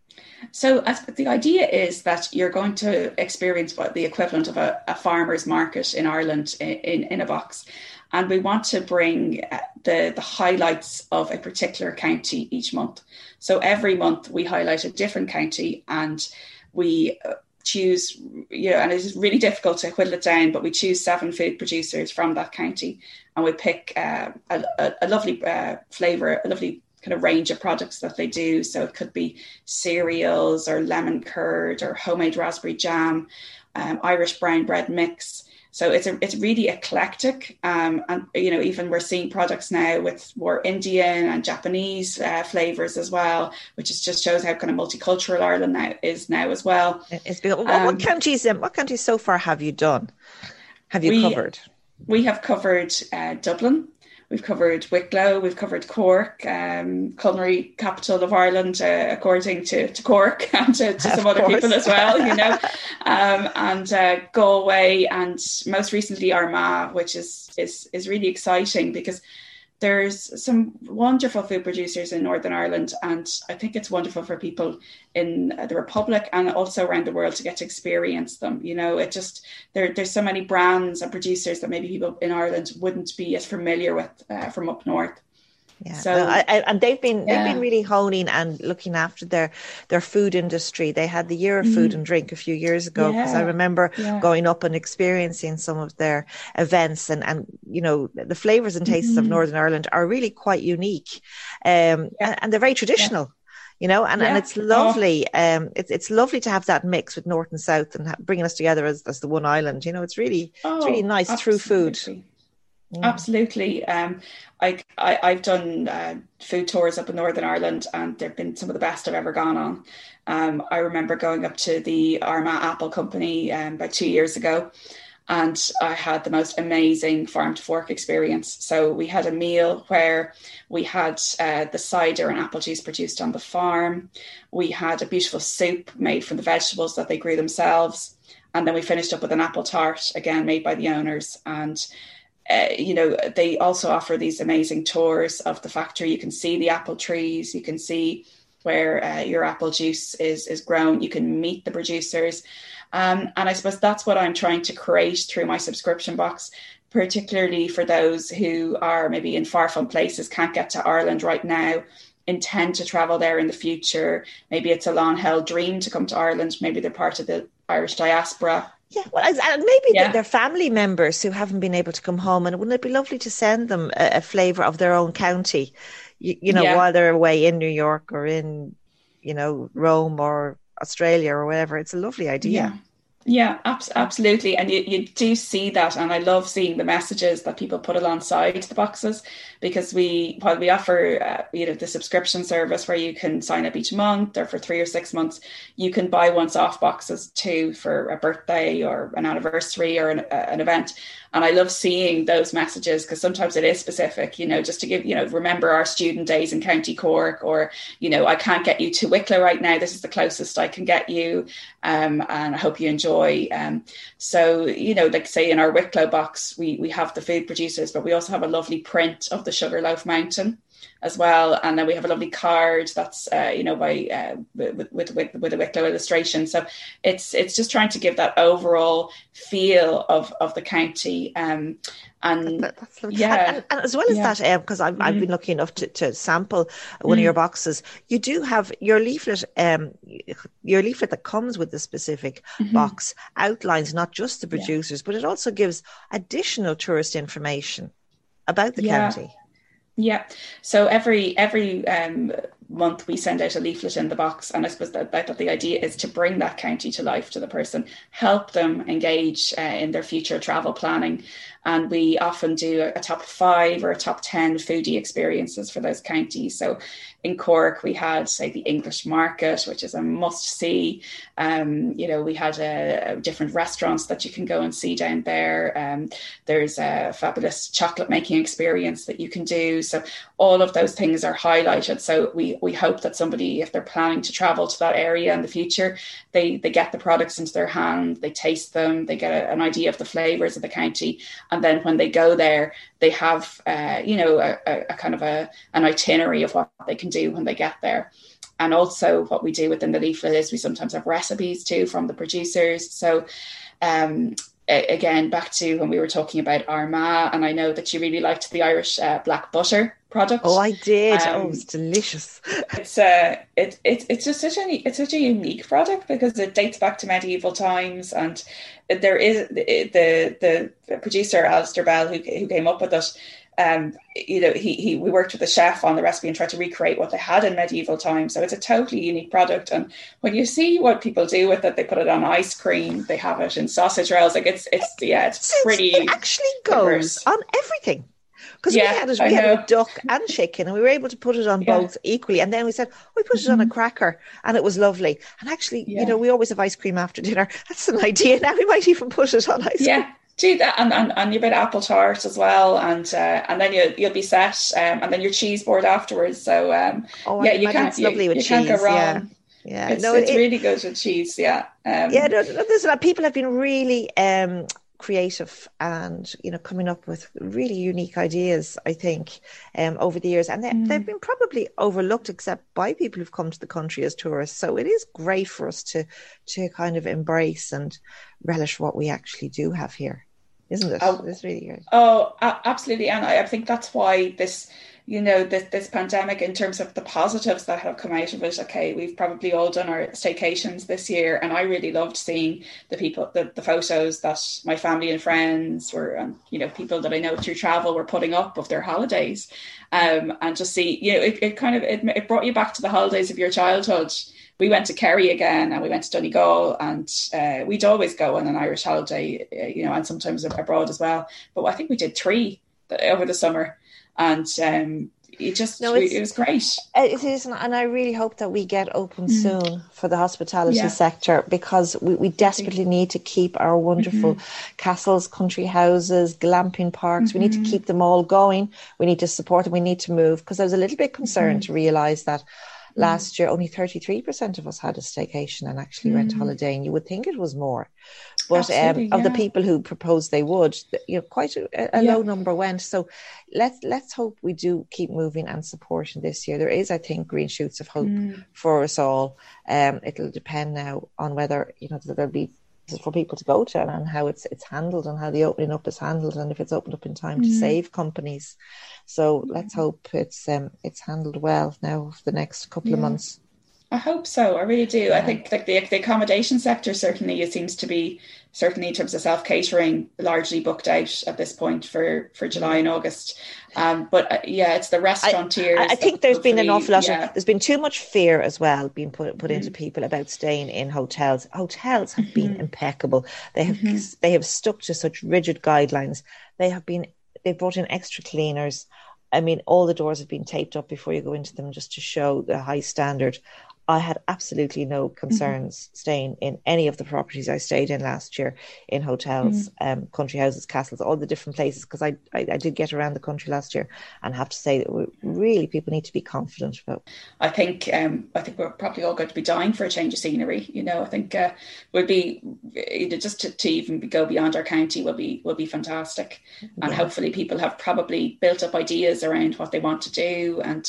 So as, the idea is that you're going to experience what the equivalent of a, a farmer's market in Ireland in, in, in a box. And we want to bring the, the highlights of a particular county each month. So every month we highlight a different county, and we choose, you know, and it's really difficult to whittle it down, but we choose seven food producers from that county, and we pick uh, a, a, a lovely uh, flavour, a lovely kind of range of products that they do. So it could be cereals or lemon curd or homemade raspberry jam, um, Irish brown bread mix. So it's a, it's really eclectic. Um, and, you know, even we're seeing products now with more Indian and Japanese uh, flavours as well, which is just shows how kind of multicultural Ireland now is now as well. It's been, what, um, what counties? Um, what counties so far have you done? Have you we, covered? We have covered uh, Dublin. We've covered Wicklow, we've covered Cork, um, culinary capital of Ireland, uh, according to, to Cork and to, to some other people as well, you know, um, and uh, Galway, and most recently Armagh, which is, is, is really exciting because there's some wonderful food producers in Northern Ireland, and I think it's wonderful for people in the Republic and also around the world to get to experience them. You know, it just, there, there's so many brands and producers that maybe people in Ireland wouldn't be as familiar with uh, from up north. Yeah, so, well, I, I, and they've been yeah. they've been really honing and looking after their their food industry. They had the Year of Food mm. and Drink a few years ago, because yeah. I remember yeah. going up and experiencing some of their events, and, and you know, the flavours and tastes mm-hmm. of Northern Ireland are really quite unique, um, yeah. and, and they're very traditional. Yeah. You know, and, yeah. and it's lovely. Oh. Um, it's it's lovely to have that mix with North and South and ha- bringing us together as, as the one island. You know, it's really oh, it's really nice absolutely. through food. Mm. Absolutely. Um, I, I, I've done uh, food tours up in Northern Ireland, and they've been some of the best I've ever gone on. Um, I remember going up to the Armagh Apple Company um, about two years ago, and I had the most amazing farm to fork experience. So we had a meal where we had uh, the cider and apple juice produced on the farm. We had a beautiful soup made from the vegetables that they grew themselves. And then we finished up with an apple tart, again, made by the owners. And, uh, you know, they also offer these amazing tours of the factory. You can see the apple trees. You can see where uh, your apple juice is, is grown. You can meet the producers. Um, and I suppose that's what I'm trying to create through my subscription box, particularly for those who are maybe in far-flung places, can't get to Ireland right now, intend to travel there in the future. Maybe it's a long-held dream to come to Ireland. Maybe they're part of the Irish diaspora. Yeah, well, and maybe yeah. they're family members who haven't been able to come home. And wouldn't it be lovely to send them a, a flavour of their own county, you, you know, yeah. while they're away in New York or in, you know, Rome or Australia or whatever? It's a lovely idea. Yeah. Yeah, ab- absolutely. And you, you do see that. And I love seeing the messages that people put alongside the boxes, because we, while we offer, uh, you know, the subscription service where you can sign up each month or for three or six months, you can buy once off boxes too for a birthday or an anniversary or an, uh, an event. And I love seeing those messages, because sometimes it is specific, you know, just to give, you know, remember our student days in County Cork, or, you know, I can't get you to Wicklow right now. This is the closest I can get you. Um, and I hope you enjoy. Um, so, you know, like say in our Wicklow box, we, we have the food producers, but we also have a lovely print of the Sugarloaf Mountain as well. And then we have a lovely card that's, uh, you know, by uh, with, with, with, with a Wicklow illustration. So it's it's just trying to give that overall feel of, of the county. Um, and that, that's yeah. And, and as well as yeah. that, because um, I've, mm-hmm. I've been lucky enough to, to sample one mm. of your boxes, you do have your leaflet, um, your leaflet that comes with the specific mm-hmm. box outlines not just the producers, yeah. but it also gives additional tourist information about the yeah. county. Yeah. So every every um, month we send out a leaflet in the box. And I suppose that, that the idea is to bring that county to life to the person, help them engage uh, in their future travel planning. And we often do a, a top five or a top ten foodie experiences for those counties. So in Cork, we had, say, the English Market, which is a must-see. Um, you know, we had uh, different restaurants that you can go and see down there. Um, there's a fabulous chocolate-making experience that you can do. So all of those things are highlighted. So we we hope that somebody, if they're planning to travel to that area in the future, they, they get the products into their hand, they taste them, they get a, an idea of the flavours of the county. And then when they go there, they have, uh, you know, a, a, a kind of a an itinerary of what they can do when they get there. And also what we do within the leaflet is we sometimes have recipes too from the producers. So um, a- again, back to when we were talking about Armagh, and I know that you really liked the Irish uh, black butter product. Oh, I did. Um, oh, it's delicious. It's uh, it, it it's just such a it's such a unique product because it dates back to medieval times, and there is the the, the producer Alistair Bell who who came up with it. Um, you know, he he we worked with the chef on the recipe and tried to recreate what they had in medieval times. So it's a totally unique product. And when you see what people do with it, they put it on ice cream, they have it in sausage rolls. Like it's it's yeah, it's pretty. It actually goes diverse. On everything. Because yeah, we had it, we had a duck and chicken, and we were able to put it on yeah. both equally. And then we said, oh, we put it mm-hmm. on a cracker, and it was lovely. And actually, yeah. you know, we always have ice cream after dinner. That's an idea. Now we might even put it on ice cream. Yeah. Do that, and, and, and your bit of apple tart as well, and uh, and then you you'll be set, um, and then your cheese board afterwards. So um, oh, yeah, you can't it's lovely you, with you cheese. Can't go wrong. Yeah, yeah. It's, no, it's it, really good with cheese. Yeah, um, yeah. No, there's a lot. People have been really um, creative and you know coming up with really unique ideas. I think um, over the years, and they, mm. they've been probably overlooked, except by people who've come to the country as tourists. So it is great for us to to kind of embrace and relish what we actually do have here. Isn't it? Oh, it's really good. Oh, absolutely. And I, I think that's why this, you know, this, this pandemic, in terms of the positives that have come out of it, okay, we've probably all done our staycations this year. And I really loved seeing the people, the, the photos that my family and friends were, and, you know, people that I know through travel were putting up of their holidays. Um, and just see, you know, it, it kind of, it, it brought you back to the holidays of your childhood. We went to Kerry again, and we went to Donegal, and uh, we'd always go on an Irish holiday, uh, you know, and sometimes abroad as well. But I think we did three over the summer, and um, it just no, it was great. It is, and I really hope that we get open mm. soon for the hospitality yeah. sector, because we, we desperately need to keep our wonderful mm-hmm. castles, country houses, glamping parks. Mm-hmm. We need to keep them all going. We need to support them. We need to move, because I was a little bit concerned mm-hmm. to realise that last year, only thirty-three percent of us had a staycation and actually mm. went holiday, and you would think it was more. But um, yeah. of the people who proposed they would, you know, quite a, a yeah. low number went. So let's let's hope we do keep moving and supporting this year. There is, I think, green shoots of hope mm. for us all. Um, it'll depend now on whether, you know, there'll be for people to go to, and how it's it's handled, and how the opening up is handled, and if it's opened up in time mm. to save companies. So mm. let's hope it's um it's handled well now for the next couple yeah. of months. I hope so. I really do. Yeah. I think like the, the accommodation sector, certainly it seems to be, certainly in terms of self-catering, largely booked out at this point for, for July and August. Um, but uh, yeah, it's the restaurateurs. I, I think there's been an awful lot yeah. of, there's been too much fear as well being put put mm. into people about staying in hotels. Hotels have mm-hmm. been impeccable. They have mm-hmm. they have stuck to such rigid guidelines. They have been, they've brought in extra cleaners. I mean, all the doors have been taped up before you go into them, just to show the high standard. I had absolutely no concerns mm-hmm. staying in any of the properties I stayed in last year, in hotels, mm-hmm. um, country houses, castles, all the different places, because I, I I did get around the country last year, and have to say that we really, people need to be confident about. I think um, I think we're probably all going to be dying for a change of scenery. You know, I think uh, would be just to, to even go beyond our county will be will be fantastic, and yeah. hopefully people have probably built up ideas around what they want to do, and.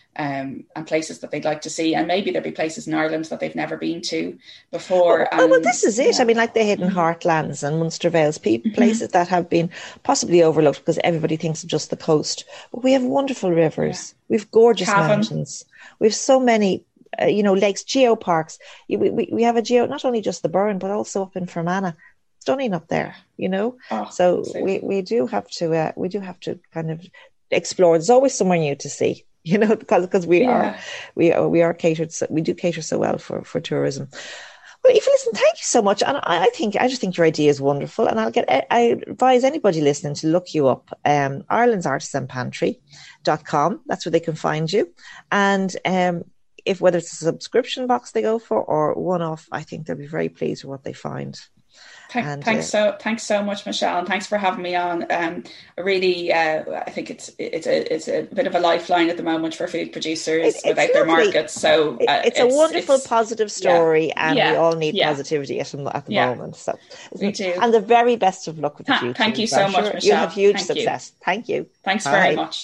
Um, and places that they'd like to see, and maybe there'll be places in Ireland that they've never been to before. Oh, well, this is it. Yeah. I mean, like the Hidden mm-hmm. Heartlands and Munster Vales, places mm-hmm. that have been possibly overlooked because everybody thinks of just the coast. But we have wonderful rivers. Yeah. We've gorgeous Cavan. mountains. We've so many, uh, you know, lakes, geoparks. We, we we have a geo, not only just the Burren, but also up in Fermanagh. Stunning up there, you know. Oh, so we, we do have to uh, we do have to kind of explore. There's always somewhere new to see. You know, because because we yeah. are we are we are catered so, we do cater so well for, for tourism. Well, Aoife, listen, thank you so much, and I, I think I just think your idea is wonderful, and I'll get I advise anybody listening to look you up. Um, Ireland's Artisan Pantry dot com. That's where they can find you, and um, if whether it's a subscription box they go for or one off, I think they'll be very pleased with what they find. Thank, and, thanks uh, so thanks so much, Michelle, and thanks for having me on. Um, really, uh, I think it's it's a it's a bit of a lifeline at the moment for food producers it, without their markets. So uh, it's, it's a wonderful, it's, positive story, yeah, and yeah, we all need yeah. positivity at, at the yeah. moment. So, we do. And the very best of luck with the future. Thank you so I'm much, sure Michelle. You have huge thank success. You. Thank you. Thanks Bye. very much.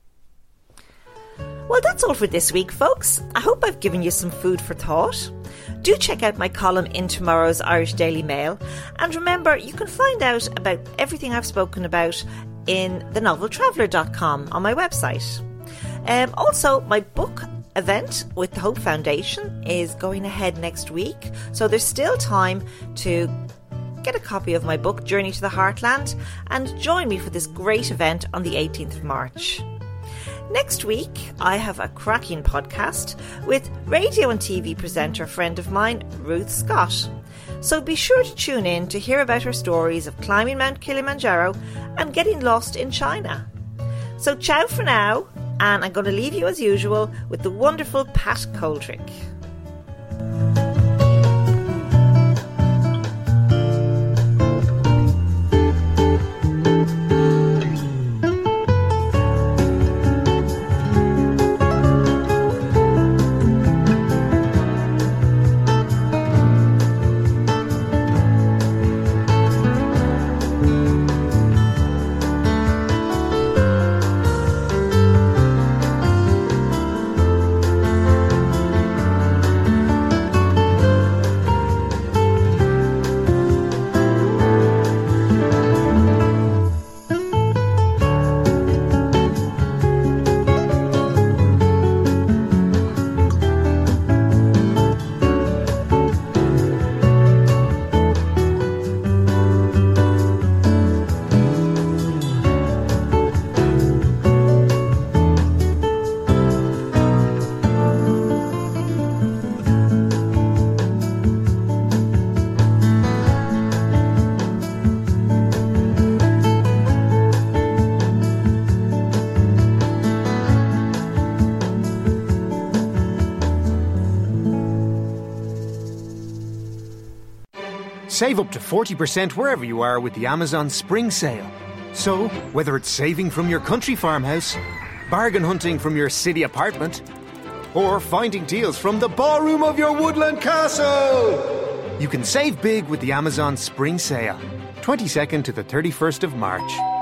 Well, that's all for this week, folks. I hope I've given you some food for thought. Do check out my column in tomorrow's Irish Daily Mail. And remember, you can find out about everything I've spoken about in the novel traveller dot com on my website. Um, also, my book event with the Hope Foundation is going ahead next week. So there's still time to get a copy of my book, Journey to the Heartland, and join me for this great event on the eighteenth of March. Next week, I have a cracking podcast with radio and T V presenter friend of mine, Ruth Scott. So be sure to tune in to hear about her stories of climbing Mount Kilimanjaro and getting lost in China. So ciao for now, and I'm going to leave you as usual with the wonderful Pat Coldrick. Save up to forty percent wherever you are with the Amazon Spring Sale. So, whether it's saving from your country farmhouse, bargain hunting from your city apartment, or finding deals from the ballroom of your woodland castle, you can save big with the Amazon Spring Sale. twenty-second to the thirty-first of March.